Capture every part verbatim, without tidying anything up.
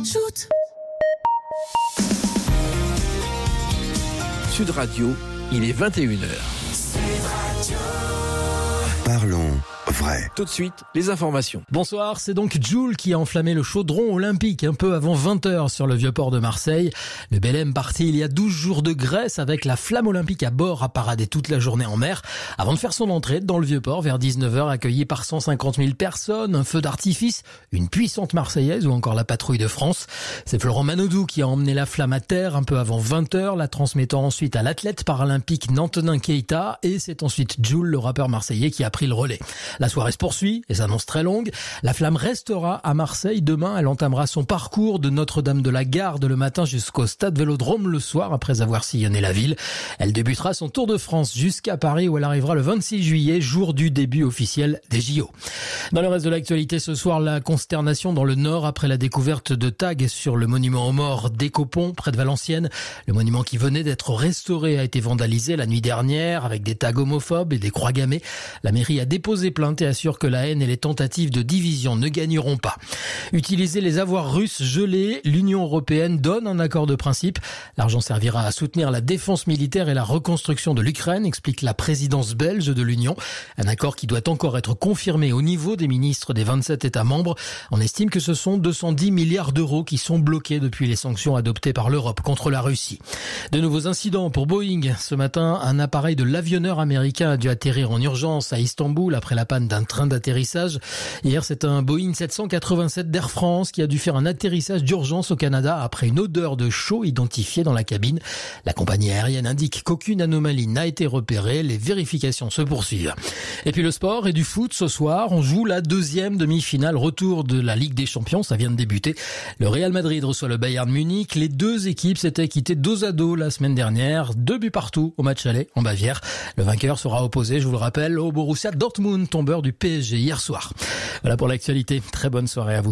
Shoot. Sud Radio, il est vingt et une heures. Sud Radio. Parlons vrai. Tout de suite, les informations. Bonsoir, c'est donc Joule qui a enflammé le chaudron olympique un peu avant vingt heures sur le Vieux-Port de Marseille. Le Belém parti il y a douze jours de Grèce avec la flamme olympique à bord a paradé toute la journée en mer avant de faire son entrée dans le Vieux-Port vers dix-neuf heures, accueilli par cent cinquante mille personnes, un feu d'artifice, une puissante Marseillaise ou encore la patrouille de France. C'est Florent Manodou qui a emmené la flamme à terre un peu avant vingt heures, la transmettant ensuite à l'athlète paralympique Nantenin Keita, et c'est ensuite Joule, le rappeur marseillais, qui a pris le relais. La soirée se poursuit et s'annonce très longue. La flamme restera à Marseille demain. Elle entamera son parcours de Notre-Dame de la Garde le matin jusqu'au stade Vélodrome le soir après avoir sillonné la ville. Elle débutera son Tour de France jusqu'à Paris où elle arrivera le vingt-six juillet, jour du début officiel des J O. Dans le reste de l'actualité ce soir, la consternation dans le Nord après la découverte de tags sur le monument aux morts d'Écopont près de Valenciennes. Le monument qui venait d'être restauré a été vandalisé la nuit dernière avec des tags homophobes et des croix gammées. La mairie a déposé plainte et assure que la haine et les tentatives de division ne gagneront pas. Utiliser les avoirs russes gelés, l'Union européenne donne un accord de principe. L'argent servira à soutenir la défense militaire et la reconstruction de l'Ukraine, explique la présidence belge de l'Union. Un accord qui doit encore être confirmé au niveau des ministres des vingt-sept États membres. On estime que ce sont deux cent dix milliards d'euros qui sont bloqués depuis les sanctions adoptées par l'Europe contre la Russie. De nouveaux incidents pour Boeing. Ce matin, un appareil de l'avionneur américain a dû atterrir en urgence à Istanbul après la panne d'un train d'atterrissage. Hier, c'est un Boeing sept cent quatre-vingt-sept d'Air France qui a dû faire un atterrissage d'urgence au Canada après une odeur de chaux identifiée dans la cabine. La compagnie aérienne indique qu'aucune anomalie n'a été repérée. Les vérifications se poursuivent. Et puis le sport et du foot ce soir. On joue la deuxième demi-finale retour de la Ligue des Champions. Ça vient de débuter. Le Real Madrid reçoit le Bayern Munich. Les deux équipes s'étaient quittées dos à dos la semaine dernière. Deux buts partout au match aller en Bavière. Le vainqueur sera opposé, je vous le rappelle, au Borussia Dortmund, tombeur du P S G hier soir. Voilà pour l'actualité. Très bonne soirée à vous.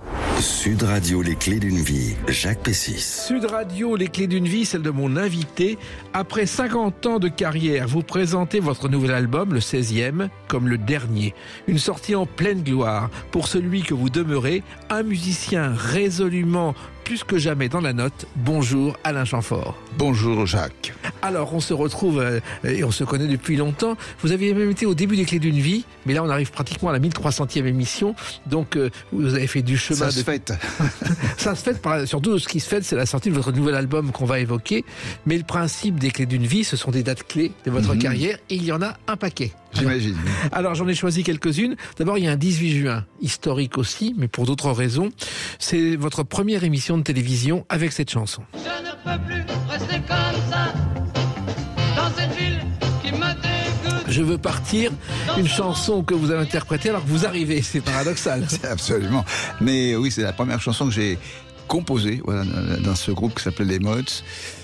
Sud Radio, les clés d'une vie. Jacques Pessis. Sud Radio, les clés d'une vie, celle de mon invité. Après cinquante ans de carrière, vous présentez votre nouvel album, le seizième, comme le dernier. Une sortie en pleine gloire. Pour celui que vous demeurez, un musicien résolument plus que jamais dans la note. Bonjour Alain Chamfort. Bonjour Jacques. Alors on se retrouve euh, et on se connaît depuis longtemps. Vous aviez même été au début des Clés d'une vie, mais là on arrive pratiquement à la mille trois centième émission. Donc euh, vous avez fait du chemin. Ça de... se fête. Ça se fête. Par... Surtout ce qui se fête, c'est la sortie de votre nouvel album qu'on va évoquer. Mais le principe des Clés d'une vie, ce sont des dates clés de votre mmh. carrière et il y en a un paquet. J'imagine. Alors j'en ai choisi quelques-unes. D'abord il y a un dix-huit juin, historique aussi, mais pour d'autres raisons. C'est votre première émission de télévision avec cette chanson. Je ne peux plus rester comme ça dans cette ville qui me dégoûte. Je veux partir, une chanson que vous avez interprétée alors que vous arrivez, c'est paradoxal. C'est absolument. Mais oui, c'est la première chanson que j'ai composée voilà, dans ce groupe qui s'appelait Les Mods.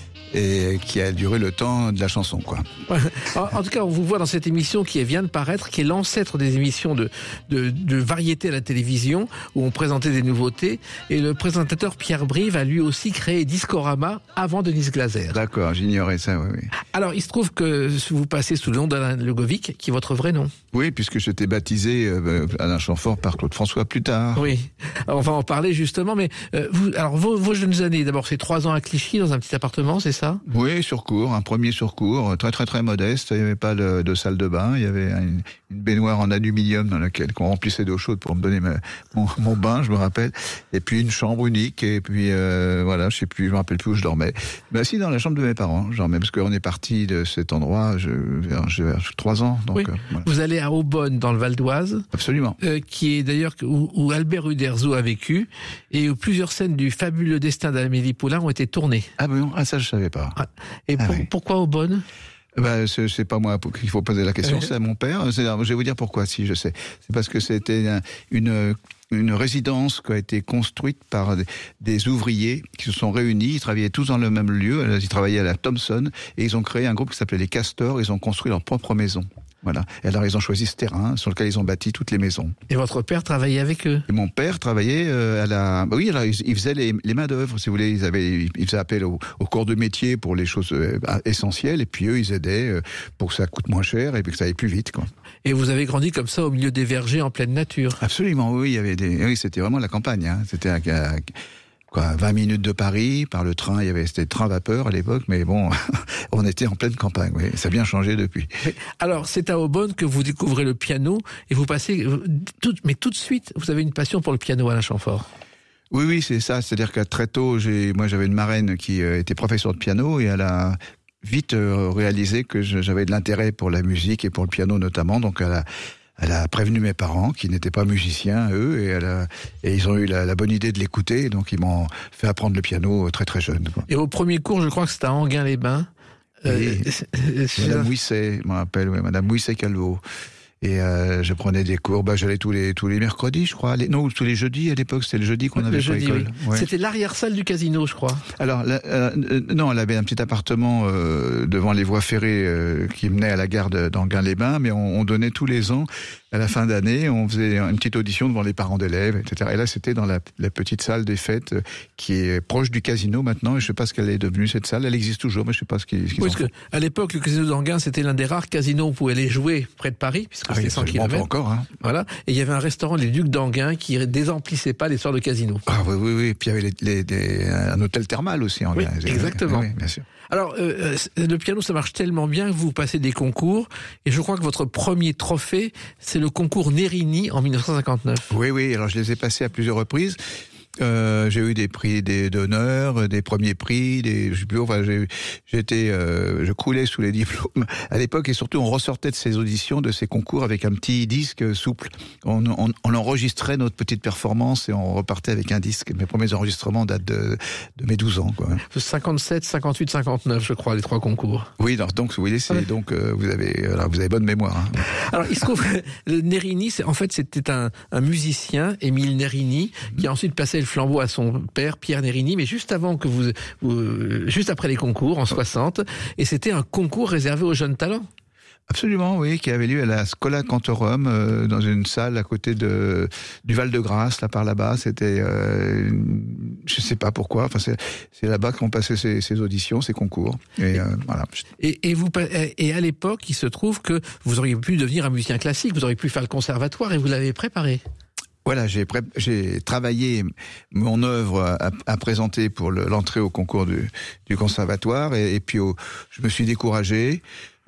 Et qui a duré le temps de la chanson, quoi. En, en tout cas, on vous voit dans cette émission qui vient de paraître, qui est l'ancêtre des émissions de, de, de variété à la télévision, où on présentait des nouveautés. Et le présentateur Pierre Brive a lui aussi créé Discorama avant Denise Glaser. D'accord, j'ignorais ça, oui, oui. Alors, il se trouve que vous passez sous le nom d'Alain Legovic, qui est votre vrai nom. Oui, puisque j'étais baptisé euh, Alain Chamfort par Claude François plus tard. Oui, alors, on va en parler justement, mais euh, vous, alors vos, vos jeunes années, d'abord c'est trois ans à Clichy dans un petit appartement, c'est ça ? Oui, sur cours, un premier sur cours, très très très modeste. Il n'y avait pas de, de salle de bain, il y avait une, une baignoire en aluminium dans laquelle on remplissait d'eau chaude pour me donner ma, mon, mon bain, je me rappelle. Et puis une chambre unique, et puis euh, voilà, je sais plus, je me rappelle plus où je dormais. Mais assis dans la chambre de mes parents, je dormais parce qu'on est parti de cet endroit, je, vers, je, vers trois ans. Donc, oui. euh, voilà. Vous allez à Aubonne dans le Val d'Oise. Absolument. Euh, qui est d'ailleurs où, où Albert Uderzo a vécu et où plusieurs scènes du fabuleux destin d'Amélie Poulain ont été tournées. Ah bon, ah ça je savais pas. Ah. Et ah, pour, oui. pourquoi Aubonne? Bah, c'est, c'est pas moi qu'il faut poser la question, c'est à mon père. C'est, je vais vous dire pourquoi, si je sais. C'est parce que c'était une, une résidence qui a été construite par des, des ouvriers qui se sont réunis. Ils travaillaient tous dans le même lieu. Ils travaillaient à la Thomson et ils ont créé un groupe qui s'appelait les Castors. Ils ont construit leur propre maison. Voilà. Et alors ils ont choisi ce terrain sur lequel ils ont bâti toutes les maisons. Et votre père travaillait avec eux? Et mon père travaillait euh, à la. Oui, alors il, il faisait les, les mains d'œuvre, si vous voulez. Ils avaient, ils faisaient appel au, au corps de métier pour les choses euh, essentielles, et puis eux, ils aidaient euh, pour que ça coûte moins cher et puis que ça aille plus vite, quoi. Et vous avez grandi comme ça au milieu des vergers en pleine nature? Absolument, oui. Il y avait des. Oui, c'était vraiment la campagne. Hein. C'était à, à, quoi, vingt minutes de Paris, par le train, il y avait, c'était le train vapeur à l'époque, mais bon, on était en pleine campagne, oui. Ça a bien changé depuis. Alors, c'est à Aubonne que vous découvrez le piano et vous passez, tout, mais tout de suite, vous avez une passion pour le piano, Alain Chamfort. Oui, oui, c'est ça. C'est-à-dire qu'à très tôt, j'ai, moi, j'avais une marraine qui euh, était professeure de piano et elle a vite euh, réalisé que je, j'avais de l'intérêt pour la musique et pour le piano notamment. Donc, elle a, elle a prévenu mes parents qui n'étaient pas musiciens, eux, et, elle a, et ils ont eu la, la bonne idée de l'écouter. Donc, ils m'ont fait apprendre le piano très, très jeune. Quoi. Et au premier cours, je crois que c'était à Enghien-les-Bains. Oui, euh, Madame Mouisset, je me rappelle, oui, Madame Mouisset-Calvo. Et euh, je prenais des cours, bah, j'allais tous les tous les mercredis, je crois. Les, non, tous les jeudis à l'époque, c'était le jeudi qu'on avait le pour jeudi, l'école. oui. Ouais. C'était l'arrière-salle du casino, je crois. Alors, la, euh, non, elle avait un petit appartement euh, devant les voies ferrées euh, qui menait à la gare d'Enghien-les-Bains, mais on, on donnait tous les ans, à la fin d'année, on faisait une petite audition devant les parents d'élèves, et cetera. Et là, c'était dans la, la petite salle des fêtes euh, qui est proche du casino maintenant. Et je sais pas ce qu'elle est devenue, cette salle. Elle existe toujours, mais je sais pas ce qu'ils, ce qu'ils oui, en parce font. que à l'époque, le casino d'Enghien, c'était l'un des rares casinos où vous pouvez aller jouer près de Paris, puisque ah, c'était cent kilomètres. Encore, hein. Voilà. Et il y avait un restaurant, les Ducs d'Enghien, qui désemplissait pas les soirs de casino. Ah oui, oui, oui. Et puis il y avait les, les, les, un hôtel thermal aussi en oui, Enghien. Exactement. Oui, bien sûr. Alors, euh, le piano, ça marche tellement bien que vous passez des concours. Et je crois que votre premier trophée, c'est le concours Nérini en dix-neuf cent cinquante-neuf. Oui, oui. Alors, je les ai passés à plusieurs reprises. Euh, j'ai eu des prix des, d'honneur, des premiers prix, des, je sais plus, enfin, j'ai, j'étais, euh, je croulais sous les diplômes à l'époque et surtout on ressortait de ces auditions, de ces concours avec un petit disque souple. On, on, on enregistrait notre petite performance et on repartait avec un disque. Mes premiers enregistrements datent de, de mes douze ans, quoi. cinquante-sept, cinquante-huit, cinquante-neuf, je crois, les trois concours. Oui, donc, donc oui, c'est, ouais. donc, euh, vous avez, alors, vous avez bonne mémoire, hein. Alors, il se trouve, le Nérini, c'est, en fait, c'était un, un musicien, Émile Nérini, mmh. qui a ensuite passé le flambeau à son père, Pierre Nérini, mais juste avant que vous, vous juste après les concours, en soixante, et c'était un concours réservé aux jeunes talents. Absolument, oui, qui avait lieu à la Schola Cantorum, euh, dans une salle à côté de du Val-de-Grâce, là par là-bas. C'était, euh, je sais pas pourquoi. Enfin, c'est, c'est là-bas qu'on passait ces, ces auditions, ces concours. Et, et euh, voilà. Et, et vous, et à l'époque, il se trouve que vous auriez pu devenir un musicien classique, vous auriez pu faire le conservatoire, et vous l'avez préparé. Voilà, j'ai, pré- j'ai travaillé mon œuvre à, à présenter pour le, l'entrée au concours du, du conservatoire et, et puis au, je me suis découragé.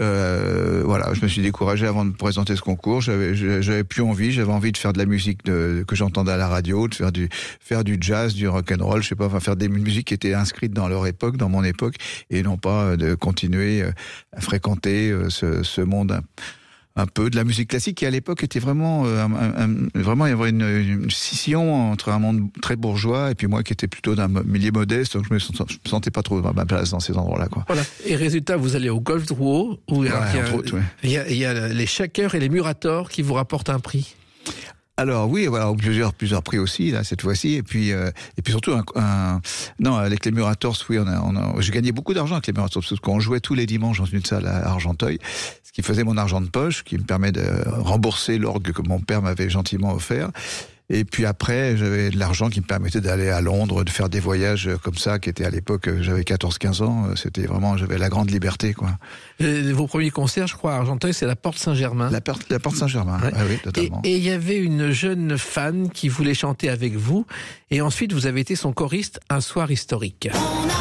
Euh, voilà, je me suis découragé avant de présenter ce concours. J'avais, j'avais plus envie. J'avais envie de faire de la musique de, que j'entendais à la radio, de faire du, faire du jazz, du rock and roll. Je sais pas, enfin faire des musiques qui étaient inscrites dans leur époque, dans mon époque, et non pas de continuer à fréquenter ce, ce monde. Un, un peu de la musique classique qui à l'époque était vraiment euh, un, un, vraiment il y avait une, une scission entre un monde très bourgeois et puis moi qui étais plutôt d'un milieu modeste, donc je me, sens, je me sentais pas trop à ma place dans ces endroits-là, quoi. Voilà. Et résultat, vous allez au Golf Drouot où ouais, il, y a, autres, ouais. il, y a, il y a les Shakers et les Murators qui vous rapportent un prix. Alors oui, voilà, plusieurs plusieurs prix aussi là cette fois-ci, et puis euh, et puis surtout un, un non avec les Murators, oui, on a, on a j'ai gagné beaucoup d'argent avec les Murators parce qu'on jouait tous les dimanches dans une salle à Argenteuil, ce qui faisait mon argent de poche, qui me permet de rembourser l'orgue que mon père m'avait gentiment offert. Et puis après, j'avais de l'argent qui me permettait d'aller à Londres, de faire des voyages comme ça, qui étaient à l'époque, j'avais quatorze quinze ans, c'était vraiment, j'avais la grande liberté, quoi. Et vos premiers concerts, je crois, à Argenteuil, c'est la Porte Saint-Germain. La porte, la porte Saint-Germain, ouais. Ah oui, totalement. Et il y avait une jeune fan qui voulait chanter avec vous, et ensuite vous avez été son choriste un soir historique.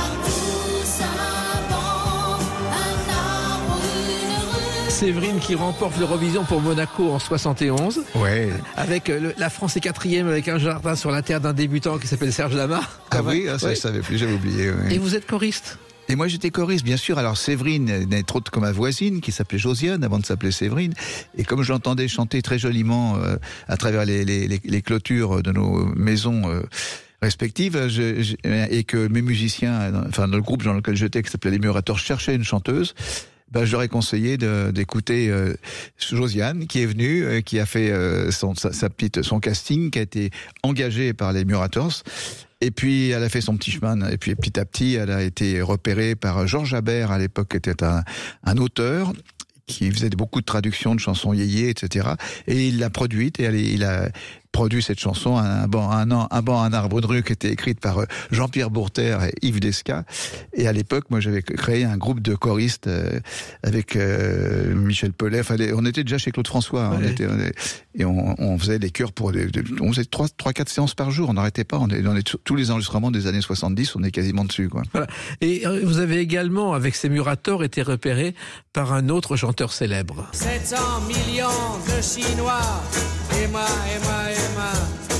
Séverine qui remporte l'Eurovision pour Monaco en soixante et onze. Ouais. Avec le, la France est quatrième avec un jardin sur la terre d'un débutant qui s'appelle Serge Lama. Ah oui, ah, ça ouais. Je savais plus, j'avais oublié. Ouais. Et vous êtes choriste? Et moi j'étais choriste, bien sûr. Alors Séverine n'est trop comme ma voisine qui s'appelait Josiane avant de s'appeler Séverine. Et comme je l'entendais chanter très joliment euh, à travers les, les, les, les clôtures de nos maisons euh, respectives, je, je, et que mes musiciens, enfin dans le groupe dans lequel j'étais, qui s'appelait les Murators, cherchaient une chanteuse. Ben, je leur ai conseillé de, d'écouter euh, Josiane, qui est venue, euh, qui a fait euh, son, sa, sa petite, son casting, qui a été engagé par les Murators. Et puis, elle a fait son petit chemin. Et puis, petit à petit, elle a été repérée par Georges Habert, à l'époque, qui était un, un auteur qui faisait beaucoup de traductions de chansons yéyé, et cetera. Et il l'a produite et elle, il a produit cette chanson, un banc, un, an, un banc, un arbre de rue, qui était écrite par Jean-Pierre Bourter et Yves Desca. Et à l'époque, moi, j'avais créé un groupe de choristes euh, avec euh, Michel Pellet. Enfin, les, on était déjà chez Claude François. Ouais. On était, on était, et on, on faisait les chœurs pour, les, on faisait trois, trois, quatre séances par jour. On n'arrêtait pas. On est dans les, tous les enregistrements des années soixante-dix. On est quasiment dessus, quoi. Voilà. Et vous avez également, avec ces Murators, été repéré par un autre chanteur célèbre. sept cents millions de Chinois, et moi, et moi, et moi.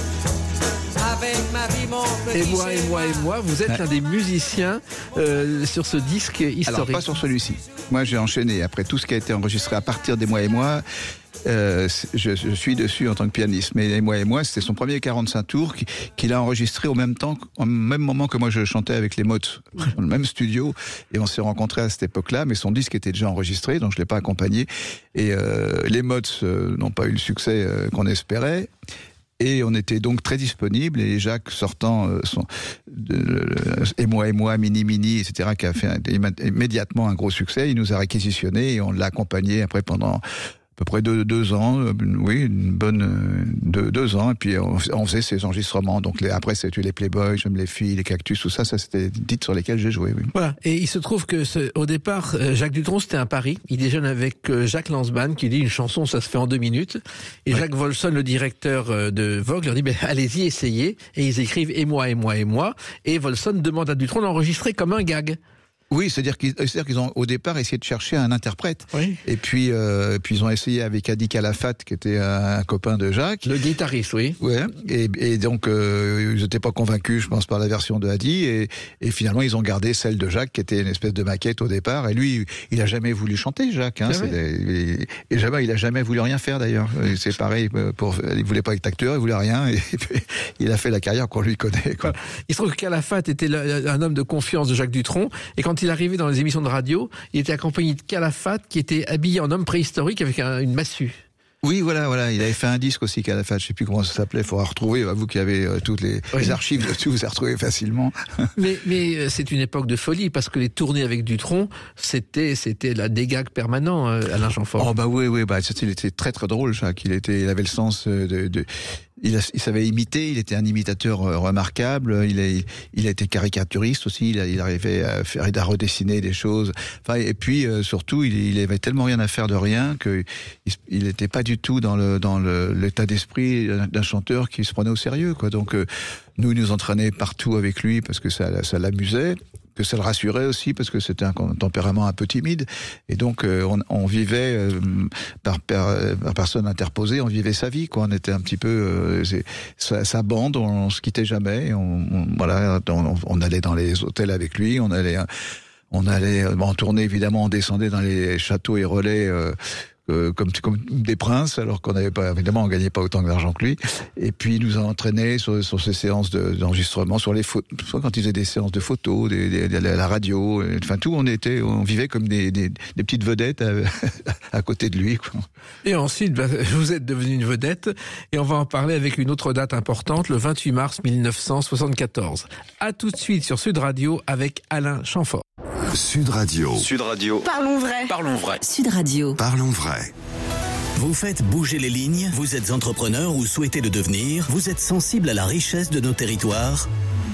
Avec ma vie, mon petit et moi, et moi, et moi, vous êtes ouais. l'un des musiciens euh, sur ce disque historique. Alors, pas sur celui-ci. Moi, j'ai enchaîné. Après tout ce qui a été enregistré à partir des Moi et moi, euh, je, je suis dessus en tant que pianiste. Mais les Moi et moi, c'était son premier quarante-cinq tours qu'il a enregistré au même temps, au même moment que moi je chantais avec les Mottes, dans le même studio. Et on s'est rencontrés à cette époque-là, mais son disque était déjà enregistré, donc je l'ai pas accompagné. Et euh, les Mottes euh, n'ont pas eu le succès euh, qu'on espérait. Et on était donc très disponibles, et Jacques sortant euh, son euh, et moi et moi mini mini et cetera, qui a fait un, immédiatement un gros succès, il nous a réquisitionnés et on l'a accompagné après pendant à peu près deux, deux ans, euh, oui, une bonne euh, deux, deux ans, et puis on, on faisait ces enregistrements. Donc les, après c'était les Playboys, J'aime les filles, les Cactus, tout ça, ça c'était des titres sur lesquels j'ai joué. Oui. Voilà. Et il se trouve que ce, au départ, Jacques Dutronc c'était un pari. Il déjeune avec Jacques Lanzmann qui dit une chanson ça se fait en deux minutes. Et ouais. Jacques Wolfson, le directeur de Vogue, leur dit ben, allez-y, essayez. Et ils écrivent et moi et moi et moi. Et Wolfson demande à Dutronc d'enregistrer comme un gag. Oui, c'est-à-dire qu'ils, c'est-à-dire qu'ils ont au départ essayé de chercher un interprète. Oui. Et puis, euh, puis ils ont essayé avec Adi Calafat, qui était un, un copain de Jacques. Le guitariste, oui. Ouais. Et, et donc euh, ils n'étaient pas convaincus, je pense, par la version de Adi. Et, et finalement, ils ont gardé celle de Jacques, qui était une espèce de maquette au départ. Et lui, il a jamais voulu chanter, Jacques. Hein, c'est, et, et jamais, il a jamais voulu rien faire d'ailleurs. C'est pareil. Pour, il voulait pas être acteur, il voulait rien. Et, et puis, il a fait la carrière qu'on lui connaît. Quoi. Voilà. Il se trouve que Calafat était le, un homme de confiance de Jacques Dutronc. Et quand il arrivait dans les émissions de radio, il était accompagné de Calafat qui était habillé en homme préhistorique avec un, une massue. Oui, voilà, voilà. Il avait fait un disque aussi, Calafat. Je sais plus comment ça s'appelait. Il faudra retrouver. Vous qui avez euh, toutes les, oui. les archives dessus, vous allez retrouver facilement. Mais, mais c'est une époque de folie parce que les tournées avec Dutronc, c'était, c'était la dégag permanent, euh, Alain Chamfort. Oh bah oui, oui, bah il était très très drôle, Jacques. Il était, il avait le sens de, de il, a, il savait imiter. Il était un imitateur remarquable. Il a, il a été caricaturiste aussi. Il, a, il arrivait à faire, à redessiner des choses. Enfin, et puis euh, surtout, il, il avait tellement rien à faire de rien que il n'était pas du tout dans le dans le, l'état d'esprit d'un chanteur qui se prenait au sérieux, quoi. Donc euh, nous, il nous entraînait partout avec lui parce que ça, ça l'amusait, que ça le rassurait aussi parce que c'était un tempérament un peu timide. Et donc euh, on, on vivait euh, par, par, par personne interposée, on vivait sa vie, quoi. On était un petit peu euh, sa, sa bande, on, on se quittait jamais. On, on voilà, on, on allait dans les hôtels avec lui, on allait on allait en tournée évidemment, on descendait dans les châteaux et relais. Euh, Euh, comme, comme des princes, alors qu'on n'avait pas, évidemment, on gagnait pas autant d'argent que lui. Et puis, il nous a entraînés sur, sur ces séances de, d'enregistrement, sur les photos, soit quand il faisait des séances de photos, des, des, des, la radio, enfin tout, on était, on vivait comme des, des, des petites vedettes à, à côté de lui, quoi. Et ensuite, bah, vous êtes devenu une vedette, et on va en parler avec une autre date importante, le vingt-huit mars mille neuf cent soixante-quatorze. À tout de suite sur Sud Radio avec Alain Chamfort. Sud Radio. Sud Radio. Parlons vrai. Parlons vrai. Sud Radio. Parlons vrai. Vous faites bouger les lignes, vous êtes entrepreneur ou souhaitez le devenir, vous êtes sensible à la richesse de nos territoires.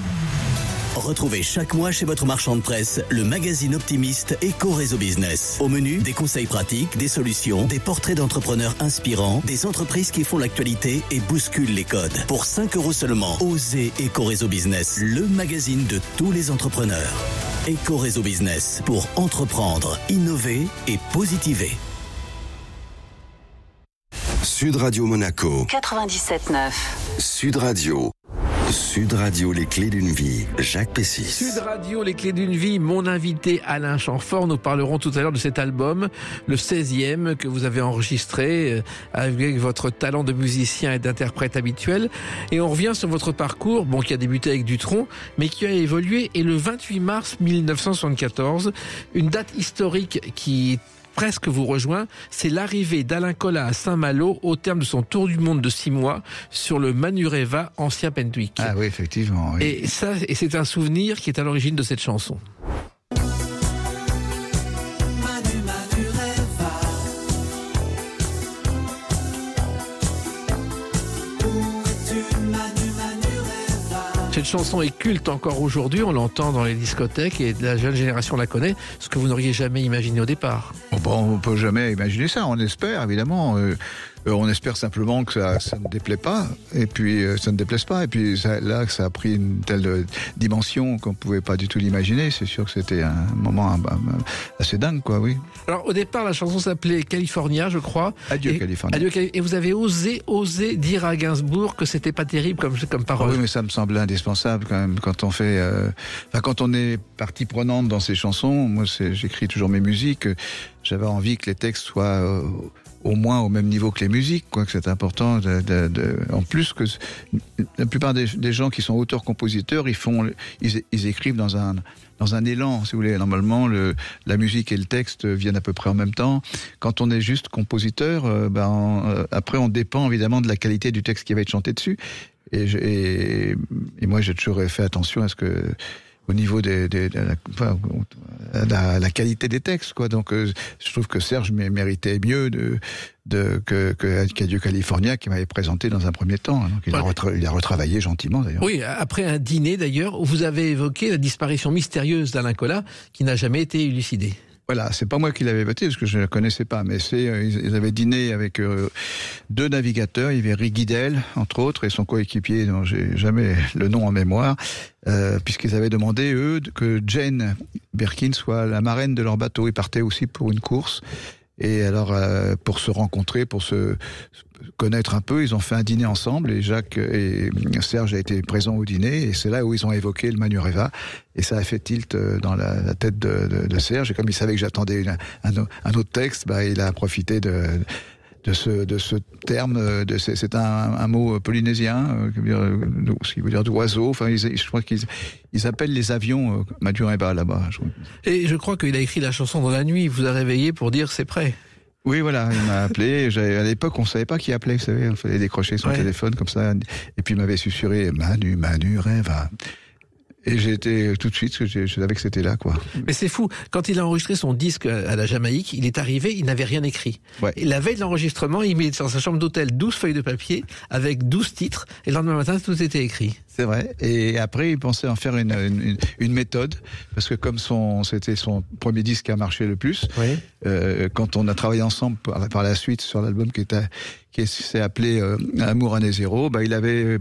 Retrouvez chaque mois chez votre marchand de presse le magazine optimiste Éco-Réseau Business. Au menu, des conseils pratiques, des solutions, des portraits d'entrepreneurs inspirants, des entreprises qui font l'actualité et bousculent les codes. Pour cinq euros seulement, osez Éco-Réseau Business, le magazine de tous les entrepreneurs. Éco-Réseau Business, pour entreprendre, innover et positiver. Sud Radio Monaco. quatre-vingt-dix-sept neuf. Sud Radio. Sud Radio, les clés d'une vie. Jacques Pessis. Sud Radio, les clés d'une vie. Mon invité Alain Chamfort. Nous parlerons tout à l'heure de cet album, le seizième, que vous avez enregistré avec votre talent de musicien et d'interprète habituel. Et on revient sur votre parcours, bon, qui a débuté avec Dutronc, mais qui a évolué. Et le vingt-huit mars mille neuf cent soixante-quatorze, une date historique qui presque vous rejoint, c'est l'arrivée d'Alain Colas à Saint-Malo au terme de son tour du monde de six mois sur le Manureva, ancien Pentwick. Ah oui, effectivement. Oui. Et ça, et c'est un souvenir qui est à l'origine de cette chanson. Manu, Manureva. Cette chanson est culte encore aujourd'hui, on l'entend dans les discothèques et la jeune génération la connaît, ce que vous n'auriez jamais imaginé au départ. Oh bon, on ne peut jamais imaginer ça, on espère évidemment. Euh, euh, on espère simplement que ça, ça ne déplaît pas, et puis euh, ça ne déplaise pas, et puis ça, là, ça a pris une telle euh, dimension qu'on ne pouvait pas du tout l'imaginer. C'est sûr que c'était un moment un, un, assez dingue, quoi, oui. Alors au départ, la chanson s'appelait California, je crois. Adieu et, California. Adieu, et vous avez osé, osé dire à Gainsbourg que c'était pas terrible comme, comme parole. Ah oui, mais ça me semble indispensable quand même quand on fait, euh, enfin quand on est partie prenante dans ces chansons. Moi, c'est, j'écris toujours mes musiques. J'avais envie que les textes soient euh, au moins au même niveau que les musiques, quoi. Que c'est important. De, de, de, en plus que la plupart des, des gens qui sont auteurs-compositeurs, ils font, ils, ils écrivent dans un dans un élan, si vous voulez. Normalement, le, la musique et le texte viennent à peu près en même temps. Quand on est juste compositeur, euh, ben, on, euh, après on dépend évidemment de la qualité du texte qui va être chanté dessus. Et, je, et, et moi, j'ai toujours fait attention à ce que, au niveau des, des, de, la, enfin, de la, la qualité des textes, quoi. Donc, euh, je trouve que Serge méritait mieux de, de que, que qu'Adieu California, qui m'avait présenté dans un premier temps. Donc, il, ouais. a retra- il a retravaillé gentiment, d'ailleurs. Oui, après un dîner, d'ailleurs, où vous avez évoqué la disparition mystérieuse d'Alain Colas, qui n'a jamais été élucidée. Voilà, c'est pas moi qui l'avais voté parce que je ne le connaissais pas, mais c'est euh, ils avaient dîné avec euh, deux navigateurs. Il y avait Rigidel, entre autres, et son coéquipier dont j'ai jamais le nom en mémoire, euh, puisqu'ils avaient demandé eux que Jane Birkin soit la marraine de leur bateau. Ils partaient aussi pour une course. Et alors, euh, pour se rencontrer, pour se connaître un peu, ils ont fait un dîner ensemble, et Jacques et Serge a été présents au dîner, et c'est là où ils ont évoqué le Manureva, et ça a fait tilt dans la, la tête de, de, de Serge, et comme il savait que j'attendais une, un, un autre texte, bah, il a profité de, de, ce, de ce terme, de, c'est, c'est un, un mot polynésien, euh, ce qui veut dire d'oiseau, enfin, ils, je crois qu'ils ils appellent les avions euh, Manureva là-bas. Je et je crois qu'il a écrit la chanson dans la nuit, il vous a réveillé pour dire c'est prêt. Oui, voilà, il m'a appelé. J'avais, à l'époque, on savait pas qui appelait, vous savez, il fallait décrocher son ouais. téléphone comme ça. Et puis il m'avait susurré Manu, Manu, rêve. Et j'ai été tout de suite, je, je savais que c'était là, quoi. Mais c'est fou. Quand il a enregistré son disque à la Jamaïque, il est arrivé, il n'avait rien écrit. Ouais. Et la veille de l'enregistrement, il met dans sa chambre d'hôtel douze feuilles de papier avec douze titres. Et le lendemain matin, tout était écrit. C'est vrai. Et après, il pensait en faire une, une, une méthode, parce que comme son, c'était son premier disque qui a marché le plus, oui. euh, quand on a travaillé ensemble par, par la suite sur l'album qui était, qui s'est appelé euh, Amour année zéro, bah il avait,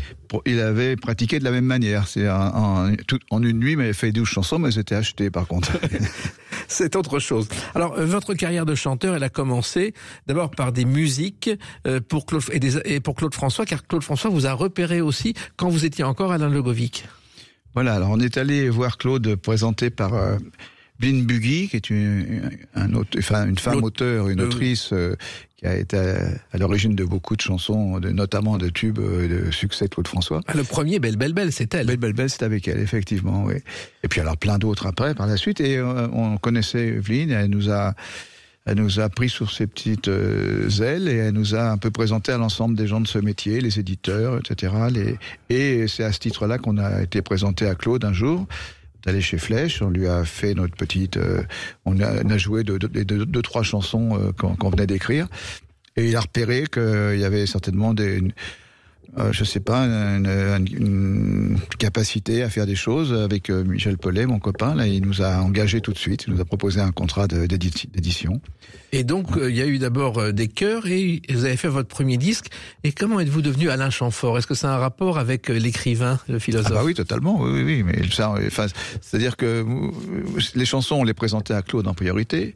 il avait pratiqué de la même manière. C'est en, en, tout, en une nuit, il m'avait fait douze chansons, mais elles étaient achetées par contre. C'est autre chose. Alors, euh, votre carrière de chanteur, elle a commencé d'abord par des musiques euh, pour Claude et, des, et pour Claude François, car Claude François vous a repéré aussi quand vous étiez encore Alain Legovic. Voilà, alors on est allé voir Claude présenté par euh, Blin Buggy, qui est une, un autre, enfin, une femme auteure, une autrice euh, qui a été à, à l'origine de beaucoup de chansons, de, notamment de tubes de succès de Claude François. Ah, le premier, Belle Belle Belle, c'est elle. Belle Belle Belle, c'est avec elle, effectivement, oui. Et puis alors plein d'autres après, par la suite. Et euh, on connaissait Evelyne, elle nous a... Elle nous a pris sur ses petites euh, ailes et elle nous a un peu présenté à l'ensemble des gens de ce métier, les éditeurs, et cetera. Les... Et c'est à ce titre-là qu'on a été présenté à Claude un jour, d'aller chez Flèche. On lui a fait notre petite... Euh, on, a, on a joué deux, deux, deux, deux trois chansons euh, qu'on, qu'on venait d'écrire. Et il a repéré qu'il y avait certainement des... Une, Euh, je sais pas, une, une, une capacité à faire des choses avec euh, Michel Paulet, mon copain. Là, il nous a engagés tout de suite. Il nous a proposé un contrat de, d'édition. Et donc, euh, il y a eu d'abord euh, des chœurs et vous avez fait votre premier disque. Et comment êtes-vous devenu Alain Chamfort ? Est-ce que ça a un rapport avec euh, l'écrivain, le philosophe ? Ah bah oui, totalement. Oui, oui, oui. Mais ça, enfin, c'est-à-dire que euh, les chansons, on les présentait à Claude en priorité.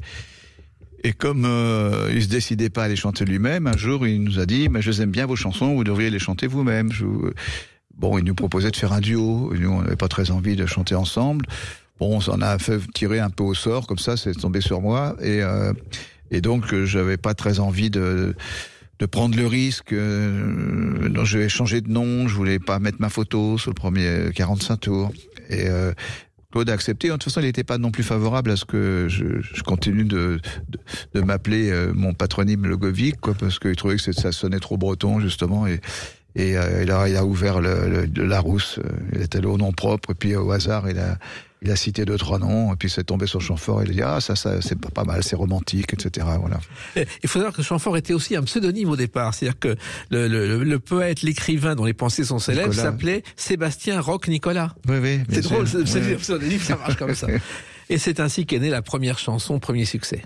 Et comme euh, il se décidait pas à les chanter lui-même, un jour il nous a dit mais je les aime bien vos chansons, vous devriez les chanter vous-même. Je... Bon, il nous proposait de faire un duo. Nous, on n'avait pas très envie de chanter ensemble. Bon, on s'en a fait tirer un peu au sort, comme ça, c'est tombé sur moi. Et, euh, et donc, euh, j'avais pas très envie de de prendre le risque. Euh, donc, je vais changer de nom. Je voulais pas mettre ma photo sur le premier quarante-cinq tours. Et euh, Claude a accepté. De toute façon, il n'était pas non plus favorable à ce que je, je continue de, de, de m'appeler euh, mon patronyme Legovic, quoi, parce qu'il trouvait que ça sonnait trop breton, justement, et, et euh, il, a, il a ouvert le, le, le Larousse. Il était allé au nom propre, et puis au hasard, il a, il a cité deux, trois noms, et puis c'est tombé sur Chamfort, et il a dit, ah, ça, ça, c'est pas, pas mal, c'est romantique, et cetera. Voilà. Il faut savoir que Chamfort était aussi un pseudonyme au départ. C'est-à-dire que le, le, le poète, l'écrivain dont les pensées sont célèbres Nicolas. s'appelait Sébastien Roch Nicolas. Oui, oui. C'est drôle, sûr. c'est oui. le pseudonyme, ça marche comme ça. Et c'est ainsi qu'est née la première chanson, premier succès.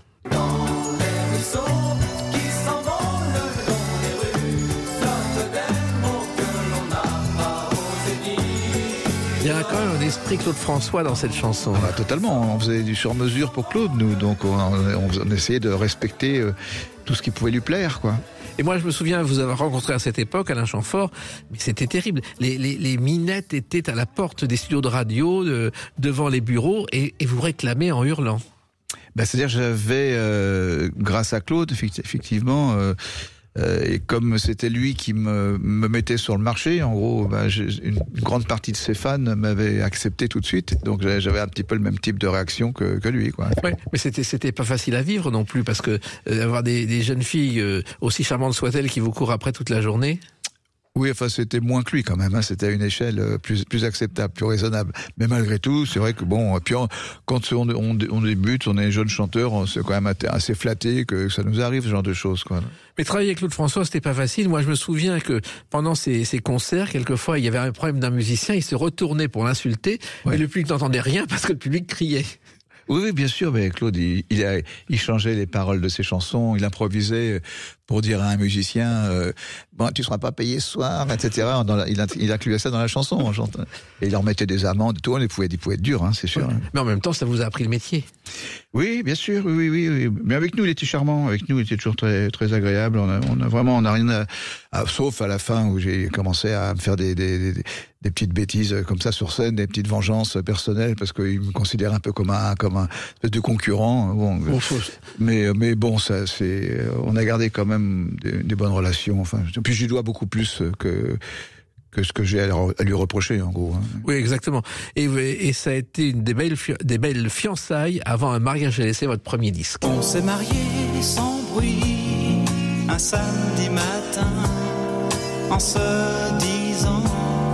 Il y a quand même un esprit Claude François dans cette chanson. Ah, totalement, on faisait du sur-mesure pour Claude, nous, donc on, on, on essayait de respecter euh, tout ce qui pouvait lui plaire, quoi. Et moi, je me souviens vous avoir rencontré à cette époque, Alain Chamfort, mais c'était terrible. Les, les, les minettes étaient à la porte des studios de radio, de, devant les bureaux, et, et vous réclamaient en hurlant. Ben, c'est-à-dire, j'avais, euh, grâce à Claude, effectivement, euh, Euh, et comme c'était lui qui me, me mettait sur le marché, en gros, ben, une, une grande partie de ses fans m'avaient accepté tout de suite. Donc j'avais un petit peu le même type de réaction que, que lui, quoi. Ouais, mais c'était c'était pas facile à vivre non plus, parce que euh, avoir des, des jeunes filles euh, aussi charmantes soient-elles qui vous courent après toute la journée. Oui, enfin, c'était moins que lui quand même, hein. C'était à une échelle plus, plus acceptable, plus raisonnable. Mais malgré tout, c'est vrai que bon, et puis on, quand on, on, on débute, on est jeune chanteur, on, c'est quand même assez flatté que ça nous arrive, ce genre de choses, quoi. Mais travailler avec Claude François, c'était pas facile. Moi, je me souviens que pendant ces, ces concerts, quelquefois, il y avait un problème d'un musicien, il se retournait pour l'insulter, ouais. Et le public n'entendait rien parce que le public criait. Oui, oui, bien sûr, mais Claude, il, il, a, il changeait les paroles de ses chansons, il improvisait pour dire à un musicien euh, « Bon, tu seras pas payé ce soir », et cetera. Dans la, il, il incluait ça dans la chanson. Et il leur mettait des amendes, tout, il pouvait, il pouvait être dur, hein, c'est sûr. Oui. Mais en même temps, ça vous a appris le métier. Oui, bien sûr, oui, oui, oui. Mais avec nous, il était charmant, avec nous, il était toujours très, très agréable. On a, on a vraiment, on n'a rien à, à... Sauf à la fin où j'ai commencé à me faire des, des, des, des petites bêtises comme ça sur scène, des petites vengeances personnelles, parce qu'il me considère un peu comme un, comme un espèce de concurrent. Bon, bon faut... mais, mais bon, ça, c'est, on a gardé quand même des, des bonnes relations. Enfin, puis je lui dois beaucoup plus que que ce que j'ai à lui reprocher, en gros. Hein. Oui, exactement. Et, et ça a été une des belles, des belles fiançailles avant un mariage à laisser votre premier disque. On s'est mariés sans bruit un samedi matin, en se disant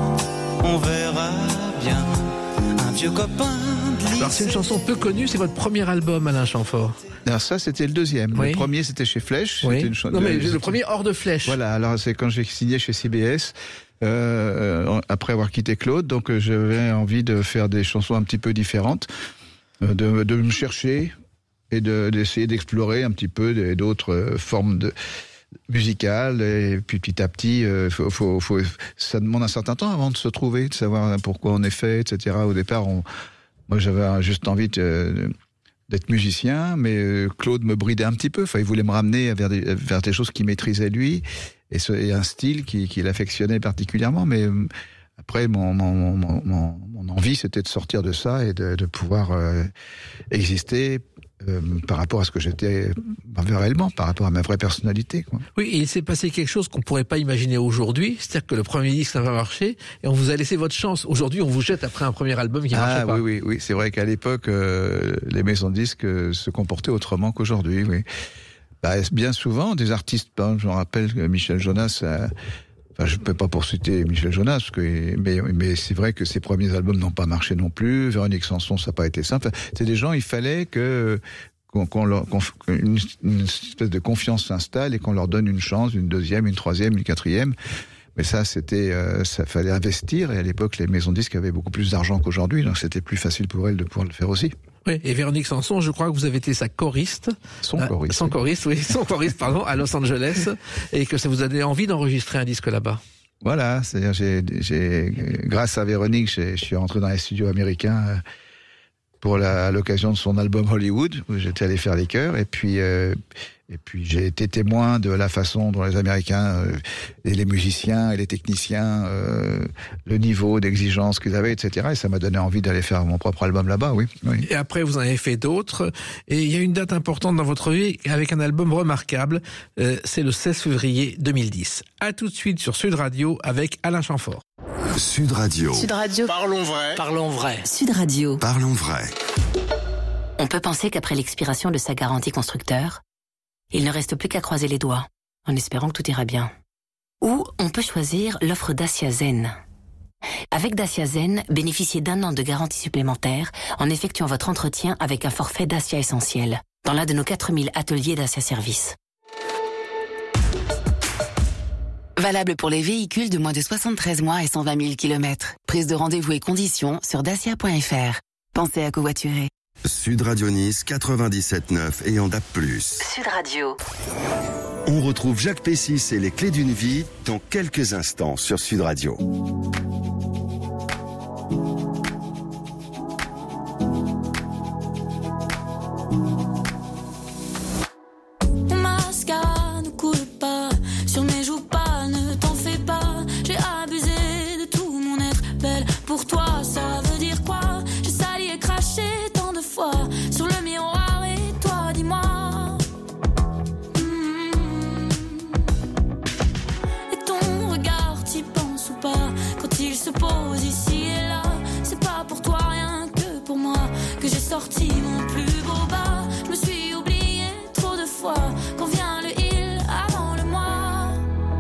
on verra bien, un vieux copain de lycée. Alors c'est une chanson peu connue, c'est votre premier album, Alain Chamfort. Alors ça, c'était le deuxième. Oui. Le premier, c'était chez Flèche. Oui. C'était une ch- non, mais le premier hors de Flèche. Voilà, alors c'est quand j'ai signé chez C B S, euh, après avoir quitté Claude, donc euh, j'avais envie de faire des chansons un petit peu différentes, euh, de, de me chercher et de, d'essayer d'explorer un petit peu des, d'autres euh, formes de musicales. Et puis petit à petit, euh, faut, faut, faut, ça demande un certain temps avant de se trouver, de savoir pourquoi on est fait, et cetera. Au départ, on, moi j'avais juste envie de... d'être musicien, mais Claude me bridait un petit peu. Enfin, il voulait me ramener vers des, vers des choses qu'il maîtrisait lui, et, ce, et un style qu'il, qu'il affectionnait particulièrement. Mais après, mon, mon, mon, mon, mon envie, c'était de sortir de ça et de, de pouvoir euh, exister euh, par rapport à ce que j'étais réellement, par rapport à ma vraie personnalité, quoi. Oui, et il s'est passé quelque chose qu'on ne pourrait pas imaginer aujourd'hui, c'est-à-dire que le premier disque n'a pas marché, et on vous a laissé votre chance. Aujourd'hui, on vous jette après un premier album qui ne ah, marche pas. Oui, oui, oui. C'est vrai qu'à l'époque, euh, les maisons de disques euh, se comportaient autrement qu'aujourd'hui, oui. Bah, bien souvent, des artistes, je me rappelle que Michel Jonas, a, enfin, je ne peux pas poursuiter Michel Jonas, parce que, mais, mais c'est vrai que ses premiers albums n'ont pas marché non plus. Véronique Sanson, ça n'a pas été simple. C'est des gens, il fallait que qu'on, qu'on leur, qu'on, une, une espèce de confiance s'installe et qu'on leur donne une chance, une deuxième, une troisième, une quatrième. Mais ça, c'était, euh, ça fallait investir. Et à l'époque, les maisons de disques avaient beaucoup plus d'argent qu'aujourd'hui, donc c'était plus facile pour elles de pouvoir le faire aussi. Oui, et Véronique Sanson, je crois que vous avez été sa choriste. Son choriste. Euh, son choriste, oui, son choriste, pardon, à Los Angeles, et que ça vous a donné envie d'enregistrer un disque là-bas. Voilà, c'est-à-dire, j'ai, j'ai, grâce à Véronique, j'ai, je suis rentré dans les studios américains euh, pour la, à l'occasion de son album Hollywood, où j'étais allé faire les chœurs, et puis, euh, et puis j'ai été témoin de la façon dont les Américains, euh, et les musiciens et les techniciens, euh, le niveau d'exigence qu'ils avaient, et cetera. Et ça m'a donné envie d'aller faire mon propre album là-bas, oui, oui. Et après, vous en avez fait d'autres. Et il y a une date importante dans votre vie avec un album remarquable. Euh, c'est le seize février deux mille dix. À tout de suite sur Sud Radio avec Alain Chamfort. Sud Radio. Sud Radio. Parlons vrai. Parlons vrai. Sud Radio. Parlons vrai. On peut penser qu'après l'expiration de sa garantie constructeur, il ne reste plus qu'à croiser les doigts, en espérant que tout ira bien. Ou on peut choisir l'offre Dacia Zen. Avec Dacia Zen, bénéficiez d'un an de garantie supplémentaire en effectuant votre entretien avec un forfait Dacia Essentiel dans l'un de nos quatre mille ateliers Dacia Service. Valable pour les véhicules de moins de soixante-treize mois et cent vingt mille kilomètres. Prise de rendez-vous et conditions sur dacia point f r. Pensez à covoiturer. Sud Radio Nice quatre-vingt-dix-sept neuf et en D A B plus. Sud Radio. On retrouve Jacques Pessis et les clés d'une vie dans quelques instants sur Sud Radio. Mon mascara ne coule pas sur mes joues pâles, ne t'en fais pas. J'ai abusé de tout mon être belle. Pour toi, ça veut dire quoi? J'ai sali et craché tant de fois sur le miroir et toi, dis-moi. Mmh. Et ton regard, t'y penses ou pas? Quand il se pose ici et là, c'est pas pour toi rien que pour moi que j'ai sorti mon plus beau bas. Je me suis oubliée trop de fois. Quand vient le il avant le moi.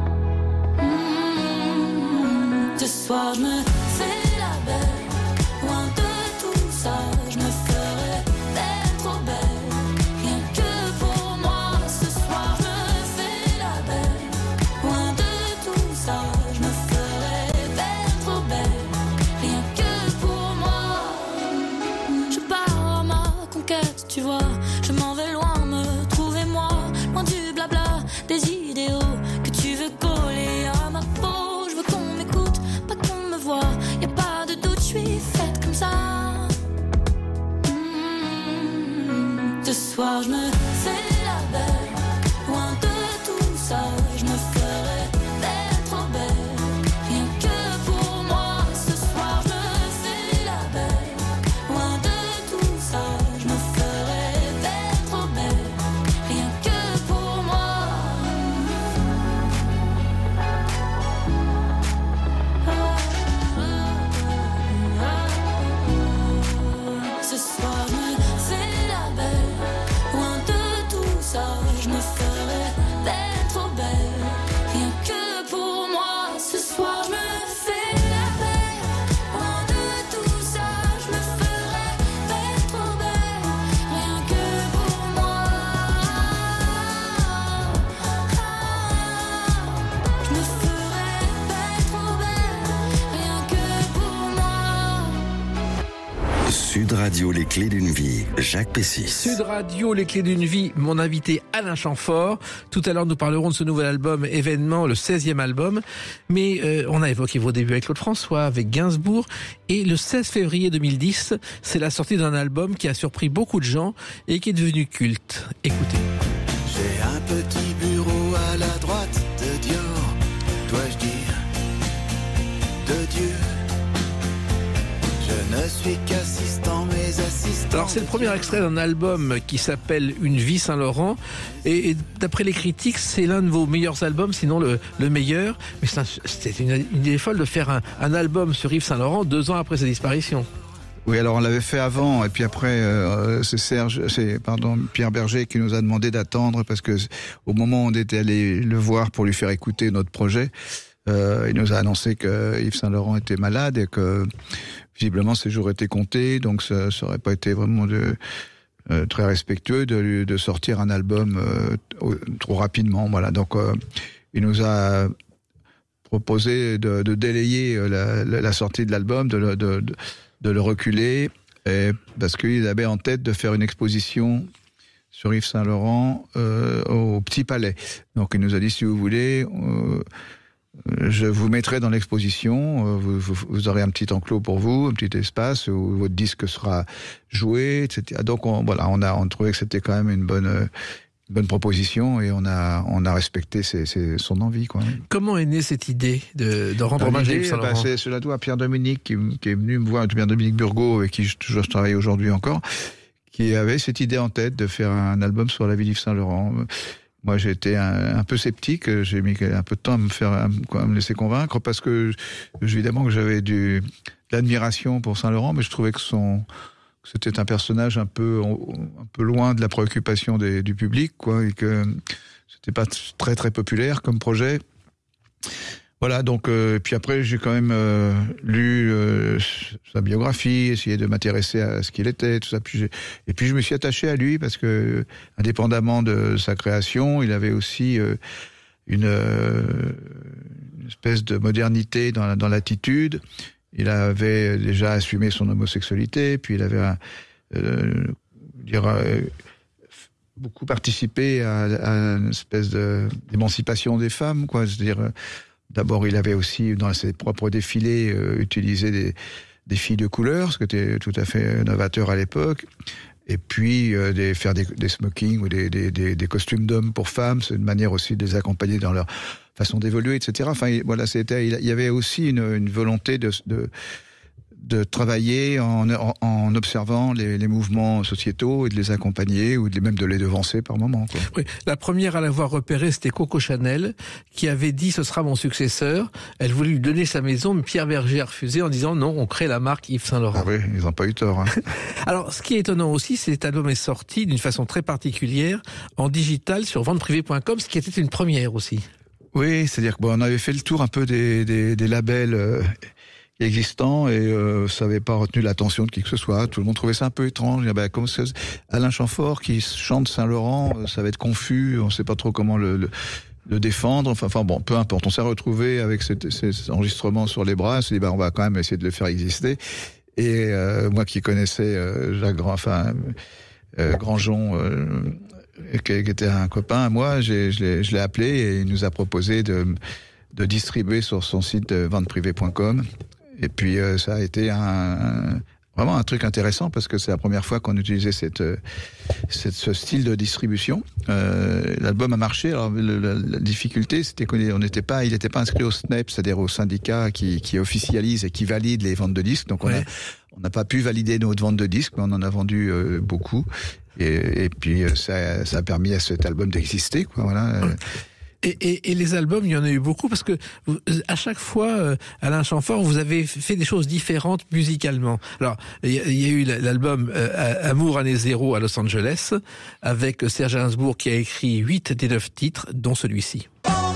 Mmh. Ce soir je me fais la belle, loin de tout ça. Je me ferai belle, trop belle, rien que pour moi. Ce soir je me fais la belle, loin de tout ça. Je me ferai belle, trop belle, rien que pour moi. Je pars à ma conquête, tu vois. Je m'en vais loin, me trouver moi, loin du blabla, des idéaux que tu veux coller à ma peau. Je veux qu'on m'écoute, pas qu'on me voit. Y a pas de doute, je suis faite comme ça. Mmh. Ce soir je me fais la belle, loin de tout ça. Je me ferai belle, trop belle, rien que pour moi. Ce soir je me fais la belle, loin de tout ça. Je me ferai belle, trop belle, rien que pour moi. Ce soir je me fais la belle, loin de tout ça. Je me ferai belle, trop belle, rien que pour moi. Ce soir je me fais la belle, loin de tout ça. Je me ferai belle, trop belle, rien que pour moi. Je me ferai belle, trop belle, rien que pour moi. Sud Radio, les clés d'une vie, Jacques Pessis. Sud Radio, les clés d'une vie, mon invité Alain Chamfort. Tout à l'heure, nous parlerons de ce nouvel album, Événement, le seizième album. Mais euh, on a évoqué vos débuts avec Claude François, avec Gainsbourg. Et le seize février deux mille dix, c'est la sortie d'un album qui a surpris beaucoup de gens et qui est devenu culte. Écoutez. J'ai un petit bureau à la droite de Dior, dois-je dire, de Dieu. Je ne suis qu'assistant, mes assistants. Alors c'est le premier extrait d'un album qui s'appelle Une vie Saint-Laurent et, et d'après les critiques c'est l'un de vos meilleurs albums, sinon le, le meilleur. Mais c'est un, c'était une, une idée folle de faire un, un album sur Yves Saint-Laurent deux ans après sa disparition. Oui, alors on l'avait fait avant, et puis après, euh, c'est Serge, c'est pardon Pierre Berger qui nous a demandé d'attendre parce que au moment où on était allé le voir pour lui faire écouter notre projet, euh, il nous a annoncé que Yves Saint-Laurent était malade et que visiblement ses jours étaient comptés, donc ça n'aurait pas été vraiment de, euh, très respectueux de, de sortir un album euh, trop rapidement. Voilà, donc euh, il nous a proposé de, de délayer la, la, la sortie de l'album, de, de, de, de le reculer, et, parce qu'il avait en tête de faire une exposition sur Yves Saint-Laurent euh, au Petit Palais. Donc il nous a dit, si vous voulez, euh, je vous mettrai dans l'exposition, vous, vous, vous aurez un petit enclos pour vous, un petit espace où votre disque sera joué, et cetera. Donc on, voilà, on a on trouvait que c'était quand même une bonne, une bonne proposition et on a on a respecté ses, ses, son envie, quoi. Comment est née cette idée de, de rendre hommage à Yves Saint-Laurent? Bah, c'est cela doit à Pierre Dominique qui, qui est venu me voir, Pierre Dominique Burgot, avec qui je, je travaille aujourd'hui encore, qui avait cette idée en tête de faire un album sur la vie d'Yves Saint-Laurent. Moi, j'ai été un, un peu sceptique. J'ai mis un peu de temps à me faire, à me laisser convaincre parce que, évidemment, que j'avais du, de l'admiration pour Saint-Laurent, mais je trouvais que son, que c'était un personnage un peu, un peu loin de la préoccupation des, du public, quoi, et que c'était pas très très populaire comme projet. Voilà, donc euh, puis après j'ai quand même euh, lu euh, sa biographie, essayé de m'intéresser à ce qu'il était, tout ça. Puis j'ai, et puis je me suis attaché à lui parce que, indépendamment de sa création, il avait aussi euh, une, euh, une espèce de modernité dans, dans l'attitude. Il avait déjà assumé son homosexualité, puis il avait un, euh, dire, euh, beaucoup participé à, à une espèce de, d'émancipation des femmes, quoi. C'est-à-dire euh, d'abord, il avait aussi, dans ses propres défilés, euh, utilisé des, des filles de couleur, ce qui était tout à fait novateur à l'époque. Et puis, euh, des, faire des, des smokings ou des, des, des, des costumes d'hommes pour femmes, c'est une manière aussi de les accompagner dans leur façon d'évoluer, et cetera. Enfin, voilà, c'était, il y avait aussi une, une volonté de, de, de travailler en, en, en observant les, les mouvements sociétaux et de les accompagner ou de, même de les devancer par moments, quoi. Oui, la première à l'avoir repéré, c'était Coco Chanel, qui avait dit ce sera mon successeur. Elle voulait lui donner sa maison, mais Pierre Berger a refusé en disant non, on crée la marque Yves Saint Laurent. Ah oui, ils n'ont pas eu tort. Hein. Alors, ce qui est étonnant aussi, c'est que cet album est sorti d'une façon très particulière en digital sur vente privée point com, ce qui était une première aussi. Oui, c'est-à-dire qu'on bon, avait fait le tour un peu des, des, des labels euh, existants et euh, ça n'avait pas retenu l'attention de qui que ce soit. Tout le monde trouvait ça un peu étrange. Il y avait, comme Alain Chamfort qui chante Saint-Laurent, ça va être confus, on ne sait pas trop comment le, le, le défendre. Enfin, enfin bon, peu importe. On s'est retrouvé avec cet, cet enregistrement sur les bras. On s'est dit, bah, on va quand même essayer de le faire exister. Et euh, moi qui connaissais euh, Jacques Grand, enfin, euh, Grandjean, euh, qui était un copain à moi, j'ai, je, l'ai, je l'ai appelé et il nous a proposé de, de distribuer sur son site de vente privée point com. Et puis euh, ça a été un, un, vraiment un truc intéressant parce que c'est la première fois qu'on utilisait cette, cette, ce style de distribution. Euh, l'album a marché. Alors le, la, la difficulté, c'était qu'on n'était pas, il n'était pas inscrit au S N E P, c'est-à-dire au syndicat qui, qui officialise et qui valide les ventes de disques. Donc on ouais. a, on n'a pas pu valider notre vente de disques, mais on en a vendu euh, beaucoup. Et, et puis ça, ça a permis à cet album d'exister, quoi. Voilà. Et, et, et les albums, il y en a eu beaucoup parce que vous, à chaque fois, euh, Alain Chamfort, vous avez fait des choses différentes musicalement. Alors, il y, y a eu l'album euh, Amour année zéro à Los Angeles avec Serge Gainsbourg qui a écrit huit des neuf titres, dont celui-ci.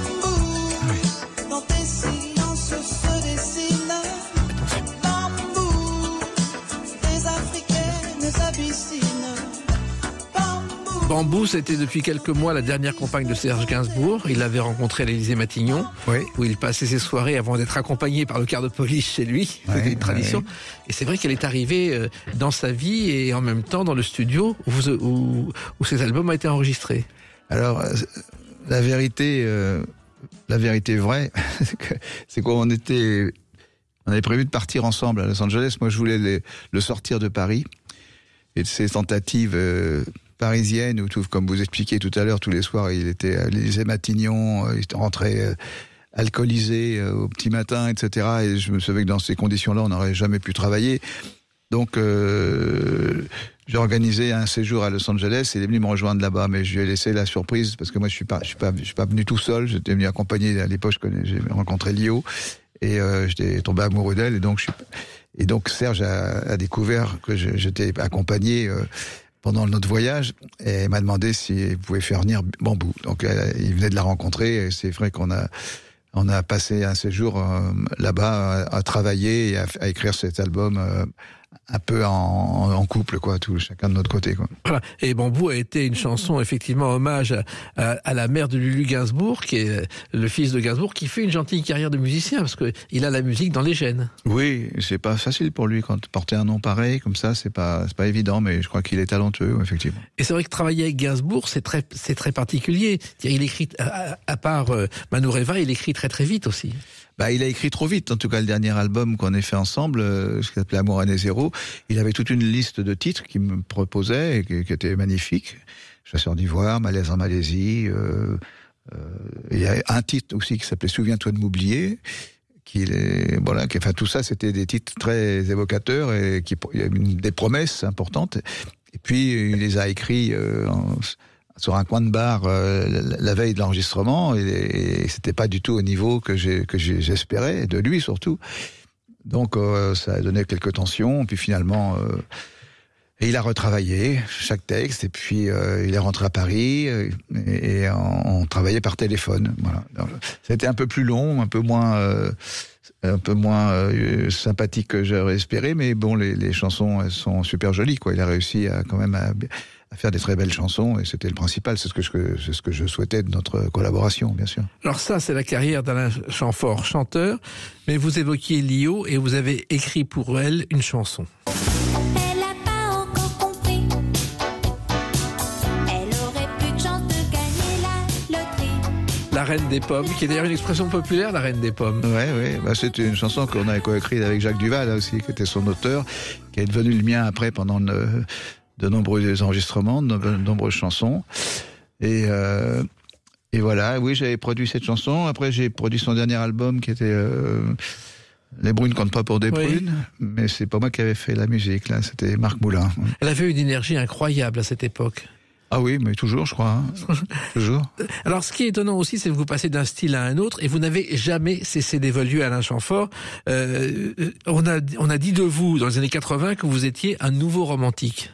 Bambou, c'était depuis quelques mois la dernière compagne de Serge Gainsbourg. Il l'avait rencontré à l'Élysée Matignon, oui. où il passait ses soirées avant d'être accompagné par le quart de police chez lui. C'était oui, une tradition. Oui. Et c'est vrai qu'elle est arrivée dans sa vie et en même temps dans le studio où, vous, où, où ses albums ont été enregistrés. Alors, la vérité, euh, la vérité vraie, c'est, que, c'est qu'on était, on avait prévu de partir ensemble à Los Angeles. Moi, je voulais les, le sortir de Paris et de ces tentatives. Euh, parisienne, où, comme vous expliquiez tout à l'heure, tous les soirs, il était à l'Élysée Matignon, il rentrait euh, alcoolisé euh, au petit matin, et cetera. Et je me savais que dans ces conditions-là, on n'aurait jamais pu travailler. Donc, euh, j'ai organisé un séjour à Los Angeles et il est venu me rejoindre là-bas. Mais je lui ai laissé la surprise parce que moi, je suis pas, je suis pas, je suis pas venu tout seul. J'étais venu accompagné. À l'époque, je connais, j'ai rencontré Lio et euh, j'étais tombé amoureux d'elle. Et donc, je suis, et donc Serge a, a découvert que je, j'étais accompagné. Euh, pendant notre voyage, et il m'a demandé s'il pouvait faire venir Bambou. Donc, euh, il venait de la rencontrer, et c'est vrai qu'on a, on a passé un séjour euh, là-bas à, à travailler et à, à écrire cet album euh, un peu en, en couple, quoi, tout, chacun de notre côté, quoi. Voilà. Et Bambou a été une chanson, effectivement, hommage à, à, à la mère de Lulu Gainsbourg, qui est le fils de Gainsbourg, qui fait une gentille carrière de musicien, parce que il a la musique dans les gènes. Oui, c'est pas facile pour lui, quand porter un nom pareil, comme ça, c'est pas, c'est pas évident, mais je crois qu'il est talentueux, effectivement. Et c'est vrai que travailler avec Gainsbourg, c'est très, c'est très particulier. Il écrit, à, à part euh, Manouréva, il écrit très très vite aussi. Bah, il a écrit trop vite. En tout cas, le dernier album qu'on a fait ensemble, euh, ce qui s'appelait Amour année zéro, il avait toute une liste de titres qu'il me proposait et qui, qui était magnifique. Chasseur d'ivoire, Malaise en Malaisie. Euh, euh, il y a un titre aussi qui s'appelait Souviens-toi de m'oublier. Qui est, voilà, qui, enfin tout ça, c'était des titres très évocateurs et qui, il y a une, des promesses importantes. Et puis il les a écrits. Euh, en, sur un coin de bar euh, la, la veille de l'enregistrement et, et c'était pas du tout au niveau que j'ai que j'ai, j'espérais de lui surtout. Donc euh, ça a donné quelques tensions puis finalement euh, Et il a retravaillé chaque texte, et puis euh, il est rentré à Paris, et, et on, on travaillait par téléphone. Voilà. Donc, c'était un peu plus long, un peu moins, euh, un peu moins euh, sympathique que j'aurais espéré, mais bon, les, les chansons elles sont super jolies, quoi. Il a réussi à quand même à, à faire des très belles chansons, et c'était le principal. C'est ce que je, c'est ce que je souhaitais de notre collaboration, bien sûr. Alors ça, c'est la carrière d'Alain Chamfort, chanteur, mais vous évoquiez Lio et vous avez écrit pour elle une chanson. La Reine des Pommes, qui est d'ailleurs une expression populaire, la Reine des Pommes. Ouais, ouais. Bah, c'était une chanson qu'on a coécrite avec Jacques Duval aussi, qui était son auteur, qui est devenu le mien après pendant de, de nombreux enregistrements, de nombreuses chansons. Et, euh, et voilà, oui, j'avais produit cette chanson. Après, j'ai produit son dernier album qui était euh, Les Brunes comptent pas pour des oui. Brunes, mais c'est pas moi qui avais fait la musique, là, c'était Marc Moulin. Elle avait une énergie incroyable à cette époque. Ah oui, mais toujours, je crois. Hein. Toujours. Alors, ce qui est étonnant aussi, c'est que vous passez d'un style à un autre et vous n'avez jamais cessé d'évoluer, Alain Chamfort. Euh, on a, on a dit de vous, dans les années quatre-vingts, que vous étiez un nouveau romantique.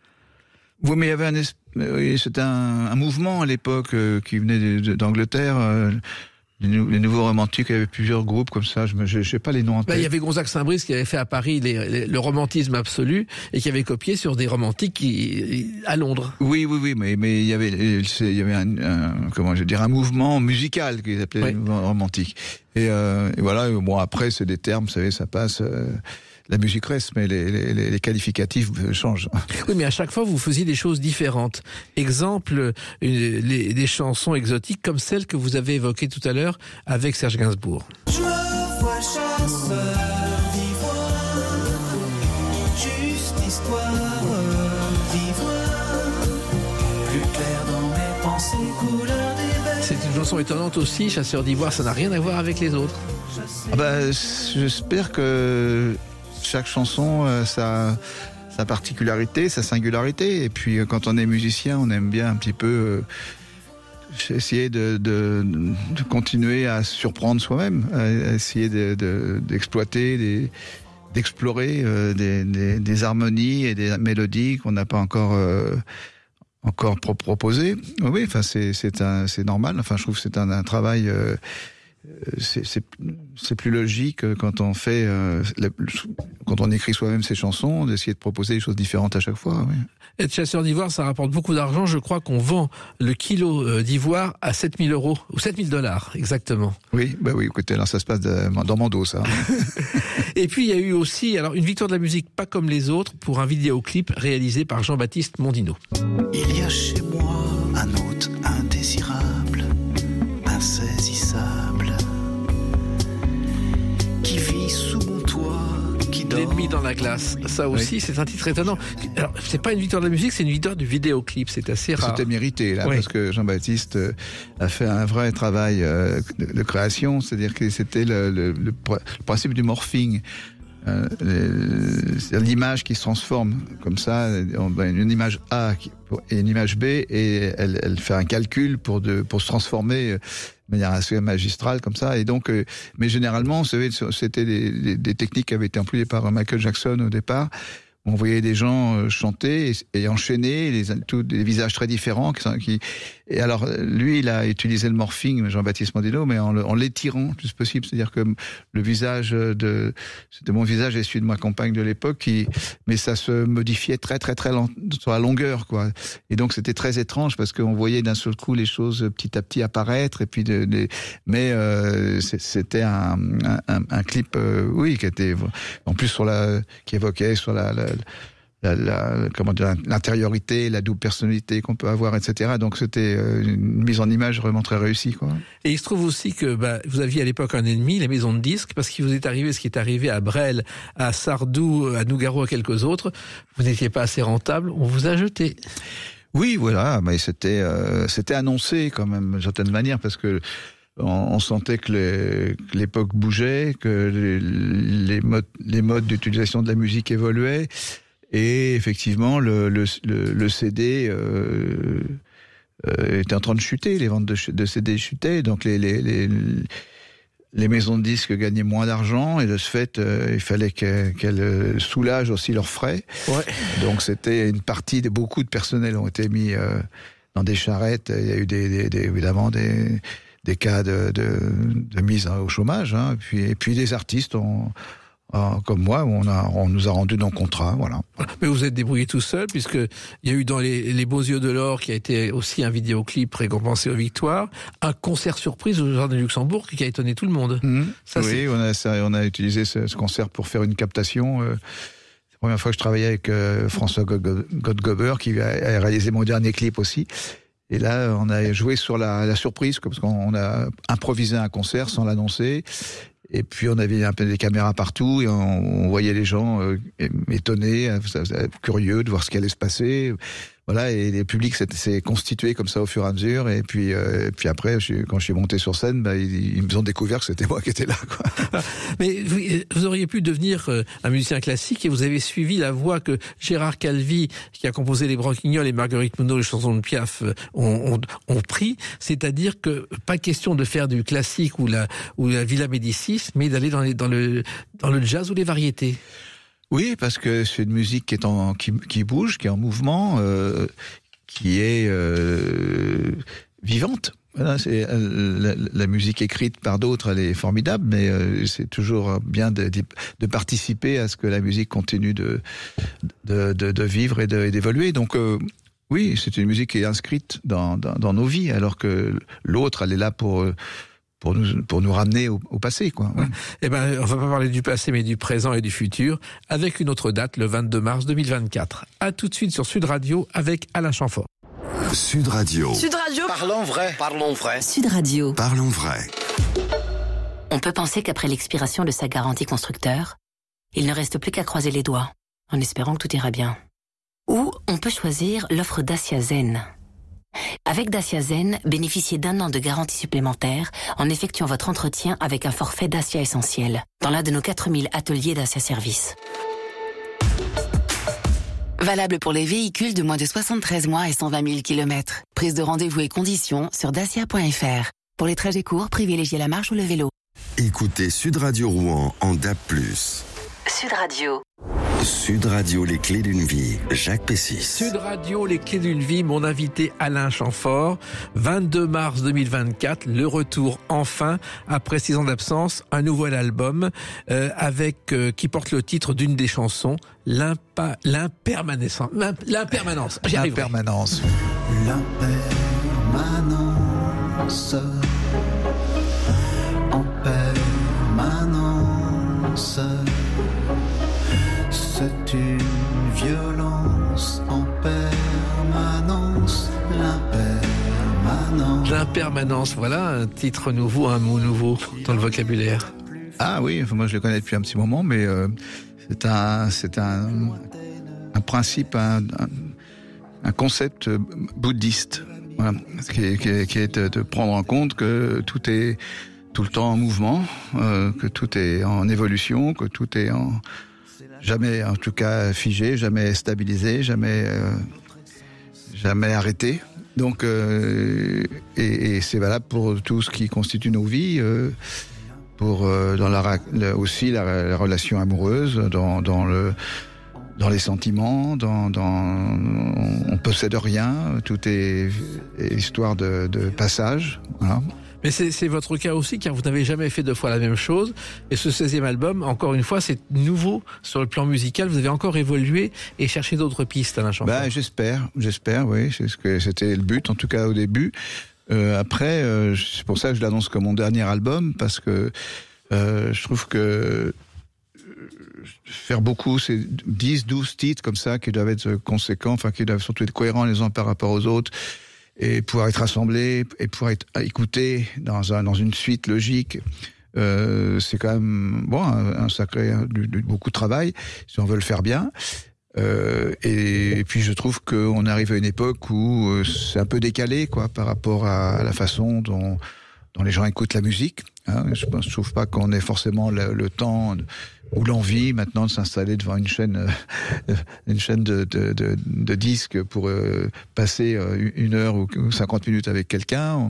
Oui, mais il y avait un, es... oui, c'était un, un mouvement à l'époque euh, qui venait d'Angleterre. Euh, les, nou... les nouveaux romantiques, il y avait plusieurs groupes comme ça. Je ne sais pas les noms en tête. Bah, il y avait Gonzague Saint-Brice qui avait fait à Paris les, les, le romantisme absolu et qui avait copié sur des romantiques qui, à Londres. Oui, oui, oui, mais mais il y avait il y avait un, un comment je veux dire un mouvement musical qu'ils appelaient oui. le mouvement romantique. Et, euh, et voilà. Bon, après, c'est des termes, vous savez, ça passe. Euh, La musique reste, mais les, les, les qualificatifs changent. Oui, mais à chaque fois, vous faisiez des choses différentes. Exemple, une, les, des chansons exotiques comme celle que vous avez évoquée tout à l'heure avec Serge Gainsbourg. Je me vois chasseur d'ivoire, juste histoire d'ivoire, plus clair dans mes pensées, couleur des belles. C'est une chanson étonnante aussi, Chasseur d'ivoire, ça n'a rien à voir avec les autres. Ah bah, j'espère que chaque chanson a sa, sa particularité, sa singularité. Et puis, quand on est musicien, on aime bien un petit peu euh, essayer de, de, de continuer à surprendre soi-même, à essayer de, de, d'exploiter, des, d'explorer euh, des, des, des harmonies et des mélodies qu'on n'a pas encore... Euh, encore pro- proposées. Oui, enfin, c'est, c'est, un, c'est normal. Enfin, je trouve que c'est un, un travail... Euh, C'est, c'est, c'est plus logique quand on fait, euh, la, quand on écrit soi-même ses chansons, d'essayer de proposer des choses différentes à chaque fois. Oui. Être chasseur d'ivoire, ça rapporte beaucoup d'argent. Je crois qu'on vend le kilo d'ivoire à sept mille euros, ou sept mille dollars, exactement. Oui, bah oui, écoutez, alors ça se passe de, dans mon dos, ça. Et puis, il y a eu aussi, alors, une victoire de la musique pas comme les autres pour un vidéoclip réalisé par Jean-Baptiste Mondino. Il y a chez moi un hôte indésirable, insaisissable, qui vit sous mon toit, qui dort. L'ennemi dans la glace, ça aussi, oui. C'est un titre étonnant. Alors, c'est pas une victoire de la musique, c'est une victoire du vidéoclip, c'est assez rare. C'était mérité, là, oui. Parce que Jean-Baptiste a fait un vrai travail de, de création, c'est-à-dire que c'était le, le, le, le principe du morphing. Euh, c'est l'image qui se transforme comme ça, une image A et une image B, et elle, elle fait un calcul pour, de, pour se transformer de manière assez magistrale comme ça. Et donc, euh, mais généralement, vous savez, c'était des, des, des techniques qui avaient été employées par Michael Jackson au départ. On voyait des gens chanter et, et enchaîner, les, tous des visages très différents. Qui, qui, et alors, lui, il a utilisé le morphing, Jean-Baptiste Mondino, mais en, en l'étirant le plus possible. C'est-à-dire que le visage de... C'était mon visage et celui de ma compagne de l'époque, qui, mais ça se modifiait très, très, très lent, sur la longueur, quoi. Et donc, c'était très étrange parce qu'on voyait d'un seul coup les choses petit à petit apparaître. Et puis de, de, mais euh, c'était un, un, un clip, euh, oui, qui était... En plus, sur la, qui évoquait sur la... la La, la, comment dire, l'intériorité, la double personnalité qu'on peut avoir, et cetera. Donc c'était une mise en image vraiment très réussie, quoi. Et il se trouve aussi que bah, vous aviez à l'époque un ennemi, les maisons de disques, parce qu'il vous est arrivé ce qui est arrivé à Brel, à Sardou, à Nougaro, à quelques autres. Vous n'étiez pas assez rentable, on vous a jeté. Oui, voilà, mais c'était euh, c'était annoncé quand même d'une certaine manière, parce que on, on sentait que, les, que l'époque bougeait, que les, les modes les modes d'utilisation de la musique évoluaient. Et effectivement, le, le, le, le C D euh, euh, était en train de chuter, les ventes de, de C D chutaient, donc les, les, les, les maisons de disques gagnaient moins d'argent et de ce fait, euh, il fallait qu'elles, qu'elles soulagent aussi leurs frais. Ouais. Donc c'était une partie de beaucoup de personnel ont été mis euh, dans des charrettes. Il y a eu des, des, des, évidemment des, des cas de, de, de mise au chômage. Hein. Et puis, et puis des artistes ont comme moi, on, a, on nous a rendu nos contrats, voilà. Mais vous êtes débrouillé tout seul, puisque il y a eu dans les, les Beaux Yeux de l'Or, qui a été aussi un vidéoclip récompensé aux victoires, un concert surprise au Jardin du Luxembourg qui a étonné tout le monde. Mmh. Ça, oui, on a, on a utilisé ce, ce concert pour faire une captation. Euh, c'est la première fois que je travaillais avec euh, François Gottgober, qui a, a réalisé mon dernier clip aussi. Et là, on a joué sur la, la surprise, parce qu'on a improvisé un concert sans l'annoncer. Et puis on avait un peu des caméras partout et on, on voyait les gens euh, étonnés, curieux de voir ce qui allait se passer. Voilà, et le public s'est, s'est constitué comme ça au fur et à mesure. Et puis, euh, et puis après, je, quand je suis monté sur scène, bah, ils, ils me ont découvert que c'était moi qui étais là, quoi. Mais vous, vous auriez pu devenir un musicien classique et vous avez suivi la voie que Gérard Calvi, qui a composé Les Branquignoles et Marguerite Monod, les chansons de Piaf, ont, ont, ont pris. C'est-à-dire que pas question de faire du classique ou la, ou la Villa Médicis, mais d'aller dans, les, dans, le, dans le jazz ou les variétés. Oui, parce que c'est une musique qui est en, qui, qui bouge, qui est en mouvement, euh, qui est euh, vivante. Voilà, c'est la, la musique écrite par d'autres, elle est formidable, mais euh, c'est toujours bien de, de, de participer à ce que la musique continue de de, de, de vivre et, de, et d'évoluer. Donc euh, oui, c'est une musique qui est inscrite dans, dans, dans nos vies, alors que l'autre, elle est là pour pour nous, pour nous ramener au, au passé, quoi. Ouais. Eh ben, on va pas parler du passé, mais du présent et du futur, avec une autre date, le vingt-deux mars deux mille vingt-quatre. À tout de suite sur Sud Radio avec Alain Chamfort. Sud Radio. Sud Radio. Parlons vrai. Parlons vrai. Sud Radio. Parlons vrai. On peut penser qu'après l'expiration de sa garantie constructeur, il ne reste plus qu'à croiser les doigts, en espérant que tout ira bien. Ou on peut choisir l'offre Dacia Zen. Avec Dacia Zen, bénéficiez d'un an de garantie supplémentaire en effectuant votre entretien avec un forfait Dacia Essentiel dans l'un de nos quatre mille ateliers Dacia Service. Valable pour les véhicules de moins de soixante-treize mois et cent vingt mille kilomètres. Prise de rendez-vous et conditions sur dacia point f r. Pour les trajets courts, privilégiez la marche ou le vélo. Écoutez Sud Radio Rouen en D A B plus. Sud Radio. Sud Radio, les clés d'une vie, Jacques Pessis. Sud Radio, les clés d'une vie, mon invité Alain Chamfort, vingt-deux mars deux mille vingt-quatre, le retour enfin, après six ans d'absence, un nouvel album euh, avec euh, qui porte le titre d'une des chansons, l'impa, l'impermanence. L'impermanence. J'y arriverai. L'impermanence. L'impermanence. En permanence. C'est une violence en permanence, l'impermanence. L'impermanence, voilà un titre nouveau, un mot nouveau dans le vocabulaire. Ah oui, moi je le connais depuis un petit moment, mais euh, c'est un, c'est un, un principe, un, un, un concept bouddhiste, voilà, qui est, qui est, qui est de prendre en compte que tout est tout le temps en mouvement, euh, que tout est en évolution, que tout est en jamais, en tout cas, figé, jamais stabilisé, jamais, euh, jamais arrêté. Donc, euh, et, et c'est valable pour tout ce qui constitue nos vies, euh, pour euh, dans la, la aussi la, la relation amoureuse, dans, dans le, dans les sentiments, dans, dans, on, on possède rien, tout est, est histoire de, de passage, voilà. Mais c'est, c'est votre cas aussi, car vous n'avez jamais fait deux fois la même chose. Et ce seizième album, encore une fois, c'est nouveau sur le plan musical. Vous avez encore évolué et cherché d'autres pistes, Alain Chamfort. Bah, j'espère, j'espère, oui. C'est ce que c'était le but, en tout cas au début. Euh, après, euh, c'est pour ça que je l'annonce comme mon dernier album, parce que euh, je trouve que faire beaucoup, c'est dix, douze titres comme ça qui doivent être conséquents, enfin qui doivent surtout être cohérents les uns par rapport aux autres. Et pouvoir être assemblé et pouvoir être écouté dans un dans une suite logique, euh, c'est quand même bon un, un sacré du, du, beaucoup de travail si on veut le faire bien. Euh, et, et puis je trouve qu'on arrive à une époque où euh, c'est un peu décalé quoi par rapport à, à la façon dont dont les gens écoutent la musique. Hein. Je ne trouve pas qu'on ait forcément le, le temps ou l'envie maintenant de s'installer devant une chaîne, euh, une chaîne de, de, de, de disques pour euh, passer euh, une heure ou cinquante minutes avec quelqu'un. On,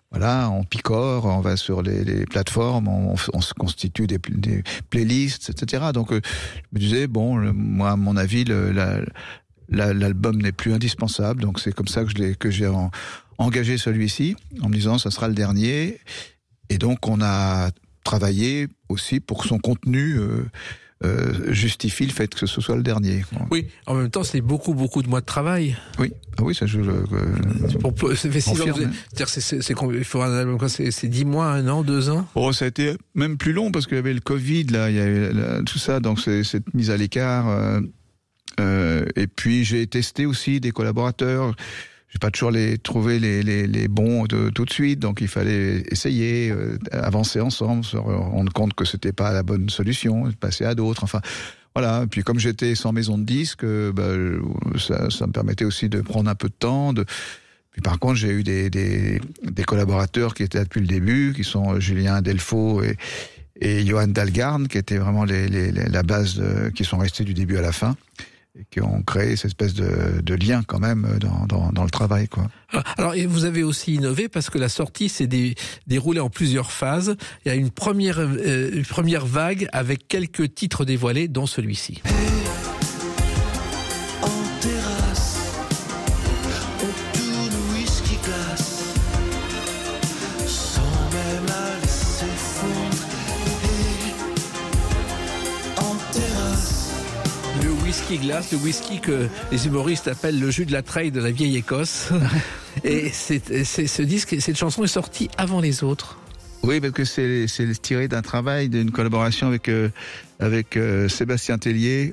Voilà, on picore, on va sur les, les plateformes, on, on se constitue des, des playlists, et cetera. Donc, euh, je me disais, bon, le, moi, à mon avis, le, la, la, l'album n'est plus indispensable. Donc, c'est comme ça que je l'ai, que j'ai en, engagé celui-ci, en me disant, ça sera le dernier. Et donc, on a travaillé aussi pour que son contenu euh, euh, justifie le fait que ce soit le dernier. Oui, en même temps, c'est beaucoup, beaucoup de mois de travail. Oui, ah oui, ça je le. Euh, pour, pour, ça fait six ans. C'est-à-dire, c'est, c'est, c'est, il faut un album quoi, c'est, c'est dix mois, un an, deux ans. Oh, ça a été même plus long parce qu'il y avait le Covid, là, il y avait là, tout ça, donc c'est cette mise à l'écart. Euh, euh, et puis j'ai testé aussi des collaborateurs. J'ai pas toujours les trouvé les les, les bons de, tout de suite, donc il fallait essayer, euh, avancer ensemble, se rendre compte que c'était pas la bonne solution, passer à d'autres. Enfin, voilà. Et puis comme j'étais sans maison de disques, euh, bah, ça, ça me permettait aussi de prendre un peu de temps. De... Puis par contre, j'ai eu des des, des collaborateurs qui étaient là depuis le début, qui sont Julien Delfaux et et Johan Dalgarn, qui étaient vraiment les, les, les la base, de, qui sont restés du début à la fin. Et qui ont créé cette espèce de, de lien quand même dans, dans, dans le travail, quoi. Alors, et vous avez aussi innové parce que la sortie s'est dé, déroulée en plusieurs phases. Il y a une première, euh, une première vague avec quelques titres dévoilés, dont celui-ci. En terrasse, autour de whisky glace, sans même la laisser fondre. En terrasse. Le whisky glace, le whisky que les humoristes appellent le jus de la treille de la vieille Écosse. Et c'est, c'est, ce disque, cette chanson est sortie avant les autres. Oui, parce que c'est, c'est tiré d'un travail, d'une collaboration avec, euh, avec euh, Sébastien Tellier.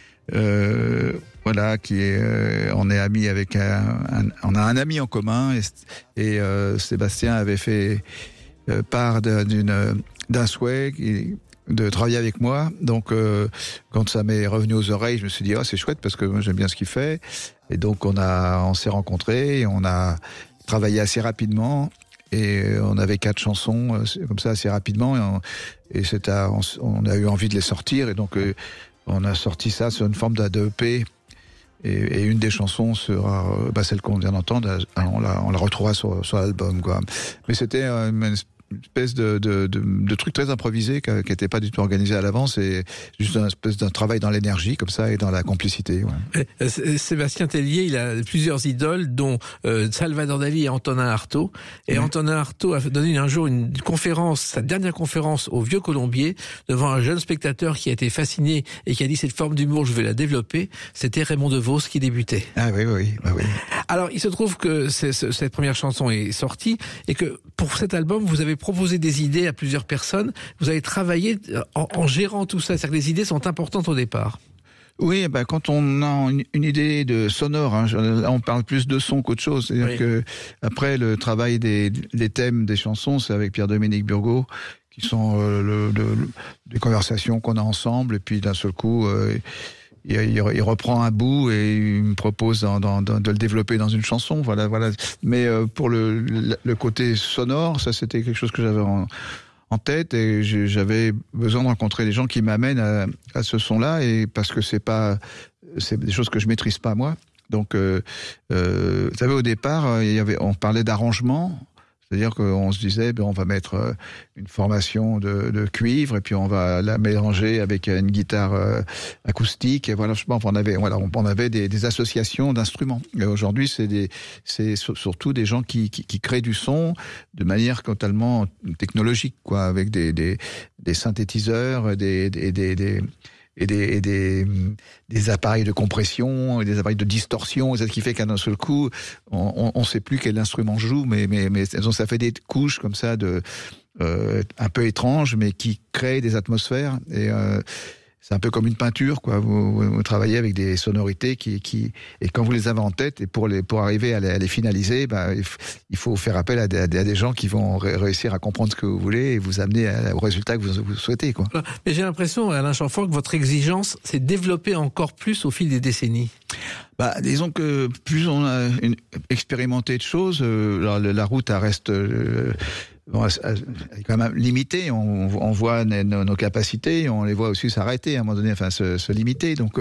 Euh, voilà, qui est, euh, on est amis avec un, un, on a un ami en commun et, et euh, Sébastien avait fait euh, part de, d'une, d'un souhait qui, de travailler avec moi. Donc, euh, quand ça m'est revenu aux oreilles, je me suis dit, oh, c'est chouette parce que moi, j'aime bien ce qu'il fait. Et donc, on a, on s'est rencontrés, et on a travaillé assez rapidement. Et on avait quatre chansons, comme ça, assez rapidement. Et, on, et c'était, on, on a eu envie de les sortir. Et donc, euh, on a sorti ça sur une forme d'E P. Et, et une des chansons sera, bah, celle qu'on vient d'entendre, on la, on la retrouvera sur, sur l'album, quoi. Mais c'était euh, une une espèce de, de, de, de truc très improvisé qui n'était pas du tout organisé à l'avance, et juste une espèce d'un travail dans l'énergie comme ça et dans la complicité. Ouais. Euh, Sébastien Tellier, il a plusieurs idoles, dont euh, Salvador Dali et Antonin Artaud. Et mmh. Antonin Artaud a donné un jour une conférence, sa dernière conférence au Vieux Colombier, devant un jeune spectateur qui a été fasciné et qui a dit cette forme d'humour, je vais la développer. C'était Raymond DeVos qui débutait. Ah oui, oui, bah oui. Alors, il se trouve que c'est, cette première chanson est sortie et que pour cet album, vous avez proposé des idées à plusieurs personnes. Vous avez travaillé en, en gérant tout ça. C'est-à-dire que les idées sont importantes au départ. Oui, ben quand on a une, une idée de sonore, hein, là on parle plus de son qu'autre chose. C'est-à-dire oui. que après le travail des, des thèmes des chansons, c'est avec Pierre-Dominique Burgot, qui sont euh, le, le, le, des conversations qu'on a ensemble, et puis d'un seul coup, euh, il, il, il reprend un bout et il me propose d'en, d'en, de le développer dans une chanson. Voilà, voilà. Mais euh, pour le, le, le côté sonore, ça c'était quelque chose que j'avais en en tête, et j'avais besoin de rencontrer des gens qui m'amènent à, à ce son-là, et parce que c'est pas, c'est des choses que je maîtrise pas moi. Donc, euh, euh, vous savez, au départ, il y avait, on parlait d'arrangement. C'est-à-dire qu'on se disait, ben, on va mettre une formation de, de cuivre et puis on va la mélanger avec une guitare euh, acoustique. Et voilà, je pense, on avait, voilà, on avait des, des associations d'instruments. Et aujourd'hui, c'est des, c'est surtout des gens qui, qui, qui créent du son de manière totalement technologique, quoi, avec des, des, des synthétiseurs, des, des, des, des et des, et des, des appareils de compression, et des appareils de distorsion, et ça qui fait qu'à un seul coup, on ne sait plus quel instrument joue, mais, mais, mais ça fait des couches comme ça de euh, un peu étranges, mais qui créent des atmosphères. Et euh, c'est un peu comme une peinture, quoi. Vous, vous, vous travaillez avec des sonorités qui, qui, et quand vous les avez en tête, et pour les, pour arriver à les, à les finaliser, bah, il faut faire appel à des, à des gens qui vont ré réussir à comprendre ce que vous voulez et vous amener à, au résultat que vous, vous souhaitez, quoi. Mais j'ai l'impression, Alain Chamfort, que votre exigence s'est développée encore plus au fil des décennies. Bah, disons que plus on a une, expérimenté de choses, euh, la, la route elle reste euh, bon, elle est quand même limitée. On, on voit nos, nos capacités, on les voit aussi s'arrêter à un moment donné, enfin se, se limiter. Donc,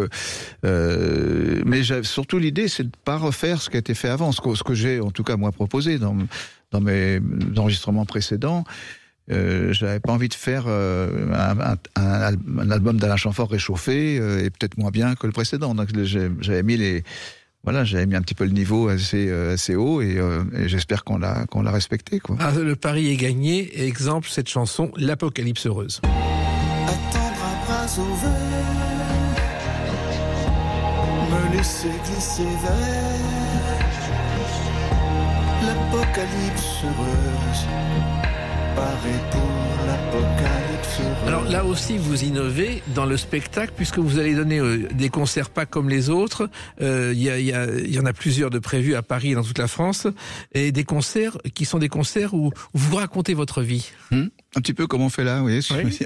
euh, mais surtout l'idée, c'est de pas refaire ce qui a été fait avant, ce que, ce que j'ai en tout cas moi proposé dans dans mes enregistrements précédents, euh, j'avais pas envie de faire euh, un, un, un, un album d'Alain Chamfort réchauffé euh, et peut-être moins bien que le précédent. Donc j'avais mis les Voilà, j'avais mis un petit peu le niveau assez, euh, assez haut et, euh, et j'espère qu'on l'a, qu'on l'a respecté, quoi. Ah, le pari est gagné. Exemple, cette chanson, L'Apocalypse heureuse. Attendre à bras ouverts, me laisser glisser vers l'apocalypse heureuse. Pareil pour l'apocalypse heureuse. Alors là aussi, vous innovez dans le spectacle puisque vous allez donner euh, des concerts pas comme les autres. Il euh, y, a, y, a, y en a plusieurs de prévus à Paris et dans toute la France. Et des concerts qui sont des concerts où vous racontez votre vie. Mmh, un petit peu comme on fait là, oui. oui.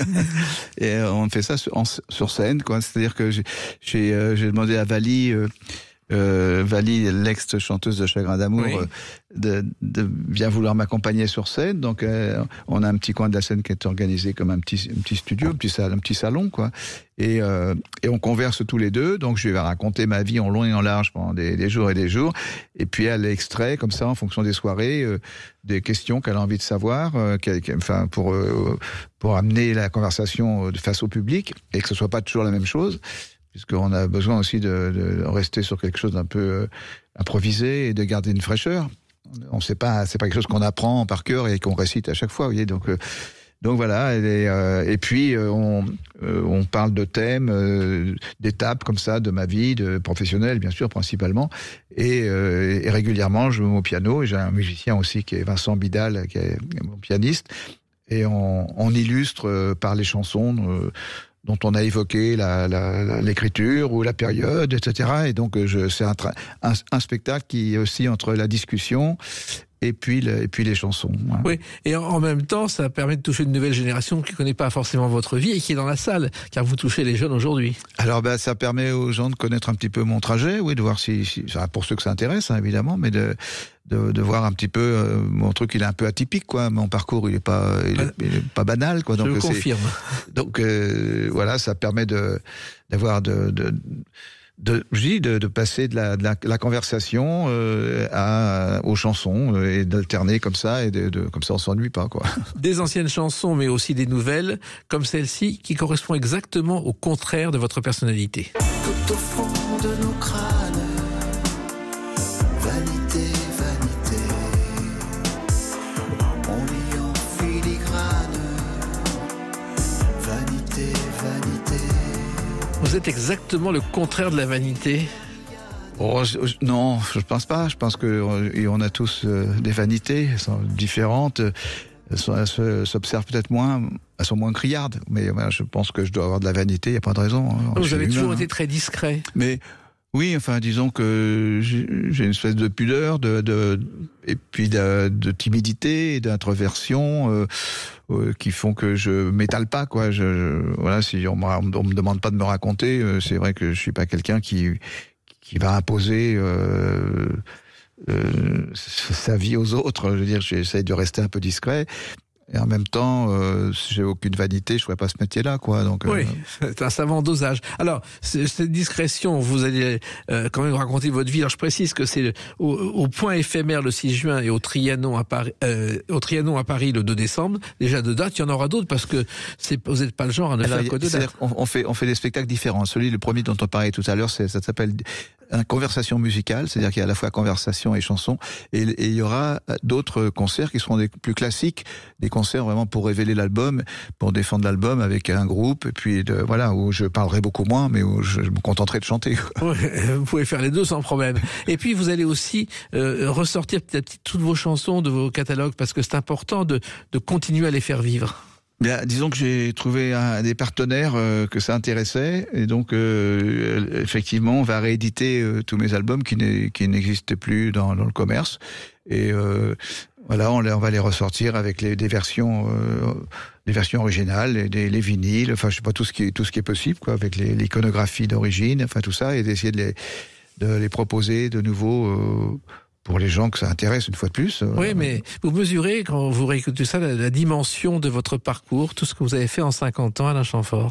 Et euh, on fait ça sur, en, sur scène, quoi. C'est-à-dire que j'ai, j'ai, euh, j'ai demandé à Vali... Euh, Euh, Vali, l'ex-chanteuse de Chagrin d'amour, oui. euh, de, de bien vouloir m'accompagner sur scène. Donc, euh, on a un petit coin de la scène qui est organisé comme un petit, un petit studio, un petit, salon, un petit salon, quoi. Et, euh, et on converse tous les deux. Donc, je vais raconter ma vie en long et en large pendant des, des jours et des jours. Et puis, elle extrait, comme ça, en fonction des soirées, euh, des questions qu'elle a envie de savoir, euh, qu'elle, qu'elle, enfin, pour, euh, pour amener la conversation face au public et que ce soit pas toujours la même chose. Puisqu'on a besoin aussi de, de rester sur quelque chose d'un peu euh, improvisé et de garder une fraîcheur. On sait pas, c'est pas quelque chose qu'on apprend par cœur et qu'on récite à chaque fois, vous voyez. Donc, euh, donc voilà. Et, euh, et puis euh, on, euh, on parle de thèmes, euh, d'étapes comme ça de ma vie, de professionnelle bien sûr principalement. Et, euh, et régulièrement, je vais au piano. Et j'ai un musicien aussi qui est Vincent Bidal, qui est mon pianiste. Et on, on illustre euh, par les chansons. Euh, dont on a évoqué la, la, la, l'écriture ou la période, et cetera. Et donc, je, c'est un, un, un spectacle qui est aussi entre la discussion et puis, le, et puis les chansons. Hein. Oui, et en, en même temps, ça permet de toucher une nouvelle génération qui ne connaît pas forcément votre vie et qui est dans la salle, car vous touchez les jeunes aujourd'hui. Alors, ben, ça permet aux gens de connaître un petit peu mon trajet, oui, de voir si, si pour ceux que ça intéresse, hein, évidemment, mais de... De, de voir un petit peu euh, mon truc, il est un peu atypique, quoi. Mon parcours, il est pas, il est, il est pas banal, quoi. Je donc le c'est, confirme. Donc euh, voilà, ça permet de d'avoir de de de, je dis, de, de passer de la, de la, la conversation euh, à, aux chansons euh, et d'alterner comme ça et de, de comme ça on s'ennuie pas, quoi. Des anciennes chansons, mais aussi des nouvelles, comme celle-ci, qui correspond exactement au contraire de votre personnalité. Tout au fond de nos crânes, vanité. Vous êtes exactement le contraire de la vanité. Oh, je, je, non, je pense pas. Je pense que et on a tous euh, des vanités, elles sont différentes. Elles, sont, elles se, s'observent peut-être moins, elles sont moins criardes. Mais voilà, je pense que je dois avoir de la vanité. Il y a pas de raison. Hein. Vous avez toujours humain, été hein. très discret. Mais oui, enfin, disons que j'ai, j'ai une espèce de pudeur, de, de et puis de, de timidité et d'introversion. Euh, Euh, qui font que je m'étale pas, quoi. Je, je, voilà, si on me, on me demande pas de me raconter, euh, c'est vrai que je suis pas quelqu'un qui qui va imposer euh, euh, sa vie aux autres. Je veux dire, j'essaye de rester un peu discret. Et en même temps, euh, si j'ai aucune vanité, je ferais pas ce métier-là, quoi. Donc, oui, euh... c'est un savant dosage. Alors, cette discrétion, vous allez euh, quand même raconter votre vie. Alors, je précise que c'est au, au Point éphémère le six juin et au Trianon à Paris, euh, au Trianon à Paris le deux décembre. Déjà de date, il y en aura d'autres parce que c'est, vous n'êtes pas le genre à ne Alors, faire que de dates. On, on fait, on fait des spectacles différents. Celui, le premier dont on parlait tout à l'heure, c'est, ça s'appelle une conversation musicale, c'est-à-dire qu'il y a à la fois conversation et chanson, et, et il y aura d'autres concerts qui seront des plus classiques, des concerts vraiment pour révéler l'album, pour défendre l'album avec un groupe, et puis de, voilà, où je parlerai beaucoup moins, mais où je, je me contenterai de chanter. Ouais, vous pouvez faire les deux sans problème. Et puis vous allez aussi euh, ressortir petit à petit toutes vos chansons de vos catalogues, parce que c'est important de, de continuer à les faire vivre. Bien, disons que j'ai trouvé un, des partenaires euh, que ça intéressait, et donc euh, effectivement, on va rééditer euh, tous mes albums qui, n'est, qui n'existaient plus dans, dans le commerce, et euh, voilà, on, on va les ressortir avec les, des versions, euh, des versions originales, les, des, les vinyles, enfin je sais pas tout ce qui est tout ce qui est possible, quoi, avec les, l'iconographie d'origine, enfin tout ça, et d'essayer de les, de les proposer de nouveau. Euh, pour les gens que ça intéresse, une fois de plus. Oui, mais vous mesurez, quand vous réécoutez ça, la, la dimension de votre parcours, tout ce que vous avez fait en cinquante ans, Alain Chamfort.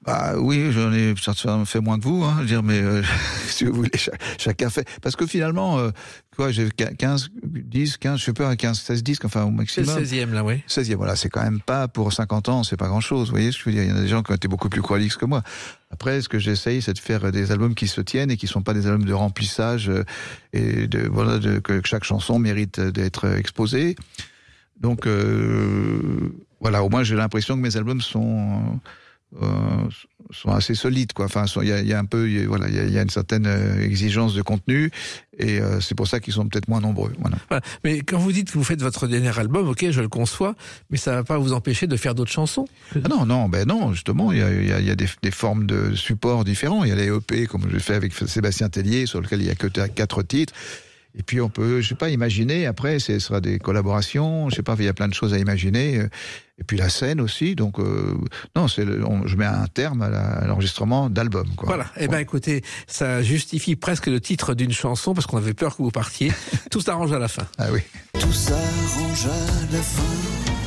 Bah oui, j'en ai certainement fait moins que vous, hein, je veux dire, mais euh, si vous voulez, chac- chacun fait. Parce que finalement, euh, quoi, j'ai quinze, dix, quinze, je sais pas, quinze, seize disques, enfin au C'est maximum. le seizième, là, oui. seizième, voilà, c'est quand même pas pour cinquante ans, c'est pas grand chose, vous voyez ce que je veux dire. Il y en a des gens qui ont été beaucoup plus prolixes que moi. Après, ce que j'essaye, c'est de faire des albums qui se tiennent et qui sont pas des albums de remplissage euh, et de, voilà, de, que chaque chanson mérite d'être exposée. Donc, euh, voilà, au moins j'ai l'impression que mes albums sont, euh, sont assez solides, quoi. Enfin, il y a, y a un peu, y a, voilà, il y, y a une certaine exigence de contenu, et euh, c'est pour ça qu'ils sont peut-être moins nombreux. Voilà. Voilà. Mais quand vous dites que vous faites votre dernier album, ok, je le conçois, mais ça va pas vous empêcher de faire d'autres chansons. Ah non, non, ben non, justement, il y a, y a, y a des, des formes de supports différents. Il y a les E P, comme je fais avec Sébastien Tellier, sur lequel il y a que quatre titres. Et puis on peut, je sais pas, imaginer, après, ce sera des collaborations, je sais pas, il y a plein de choses à imaginer. Et puis la scène aussi, donc euh, non, c'est le, on, je mets un terme à, la, à l'enregistrement d'album, quoi. Voilà, eh ben écoutez, ça justifie presque le titre d'une chanson, parce qu'on avait peur que vous partiez. Tout s'arrange à la fin. Ah oui. Tout s'arrange à la fin.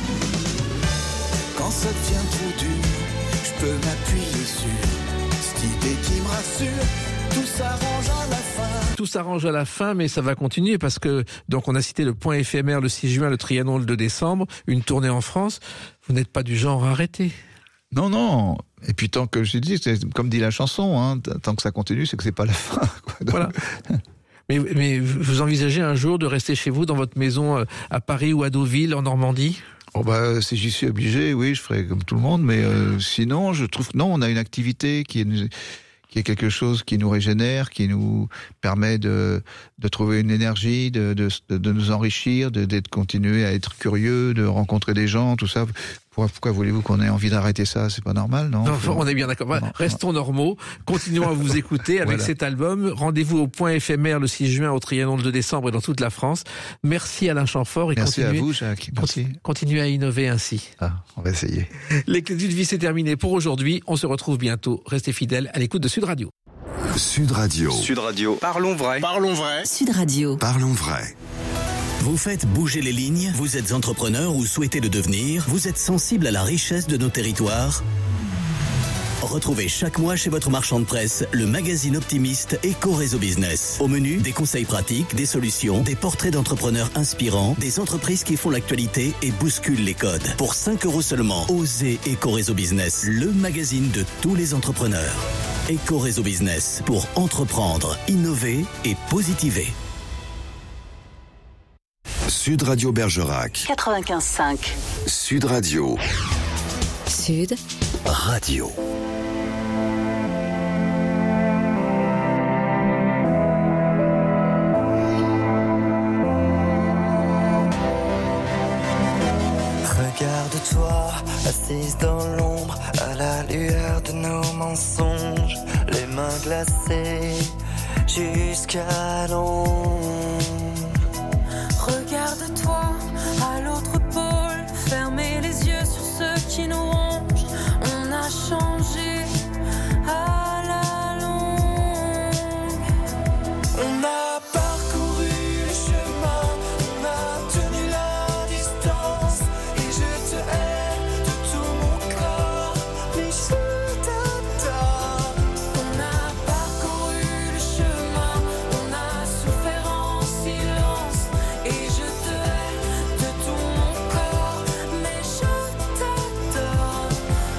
Quand ça devient trop dur, je peux m'appuyer sur cette idée qui me rassure. Tout s'arrange à la fin. Tout s'arrange à la fin, mais ça va continuer parce que, donc on a cité le point éphémère le six juin, le Trianon le deux décembre, une tournée en France. Vous n'êtes pas du genre à arrêter. Non, non. Et puis tant que je dis, c'est comme dit la chanson, hein, tant que ça continue, c'est que c'est pas la fin, quoi. Donc... Voilà. Mais, mais vous envisagez un jour de rester chez vous dans votre maison à Paris ou à Deauville, en Normandie ? Oh bah, si j'y suis obligé, oui, je ferai comme tout le monde, mais euh, sinon, je trouve que non, on a une activité qui est... qui est quelque chose qui nous régénère, qui nous permet de, de trouver une énergie, de, de, de nous enrichir, de, de continuer à être curieux, de rencontrer des gens, tout ça. Pourquoi, pourquoi voulez-vous qu'on ait envie d'arrêter ça? C'est pas normal, non? Non, on est bien d'accord. Voilà. Restons normaux. Continuons à vous écouter avec voilà. cet album. Rendez-vous au point éphémère le six juin, au Trianon le deux décembre et dans toute la France. Merci Alain Chamfort. Et merci continuez, à vous, Jacques. Merci. Continuez à innover ainsi. Ah, on va essayer. Les Clés d'une vie, c'est terminé pour aujourd'hui. On se retrouve bientôt. Restez fidèles à l'écoute de Sud Radio. Sud Radio. Sud Radio. Parlons vrai. Parlons vrai. Sud Radio. Parlons vrai. Vous faites bouger les lignes, vous êtes entrepreneur ou souhaitez le devenir, vous êtes sensible à la richesse de nos territoires. Retrouvez chaque mois chez votre marchand de presse le magazine optimiste Éco-Réseau Business. Au menu, des conseils pratiques, des solutions, des portraits d'entrepreneurs inspirants, des entreprises qui font l'actualité et bousculent les codes. Pour cinq euros seulement, osez Éco-Réseau Business, le magazine de tous les entrepreneurs. Éco-Réseau Business, pour entreprendre, innover et positiver. Sud Radio Bergerac. quatre-vingt-quinze cinq. Sud Radio. Sud Radio. Regarde-toi, assise dans l'ombre, à la lueur de nos mensonges, les mains glacées jusqu'à l'ombre. Regarde-toi à l'autre pôle, fermez les yeux sur ceux qui nous rongent. On a changé à la longue. On a parcouru le chemin, on a tenu la distance, et je te hais de tout mon corps, mais je t'adore. On a parcouru le chemin, on a souffert en silence, et je te hais de tout mon corps, mais je t'adore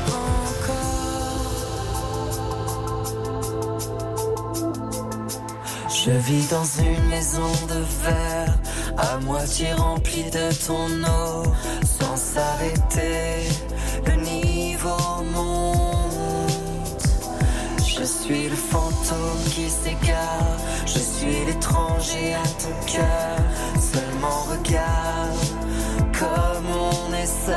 encore. Je vis dans une maison de verre, à moitié remplie de ton eau, sans s'arrêter, le niveau monte. Je suis le fantôme qui s'égare, je suis l'étranger à ton cœur. Seulement regarde comme on est seul.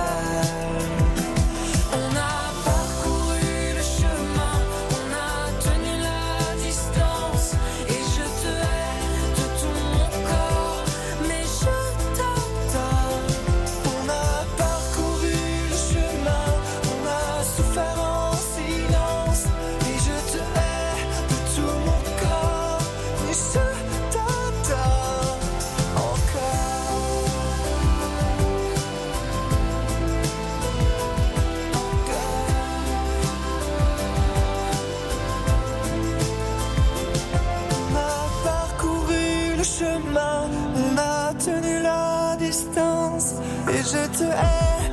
On a parcouru le chemin, on a tenu la distance, et je te hais de tout mon corps, mais je t'adore. On a parcouru le chemin, on a souffert en silence, et je te hais de tout mon corps, mais je t'adore encore. Encore. et je te hais.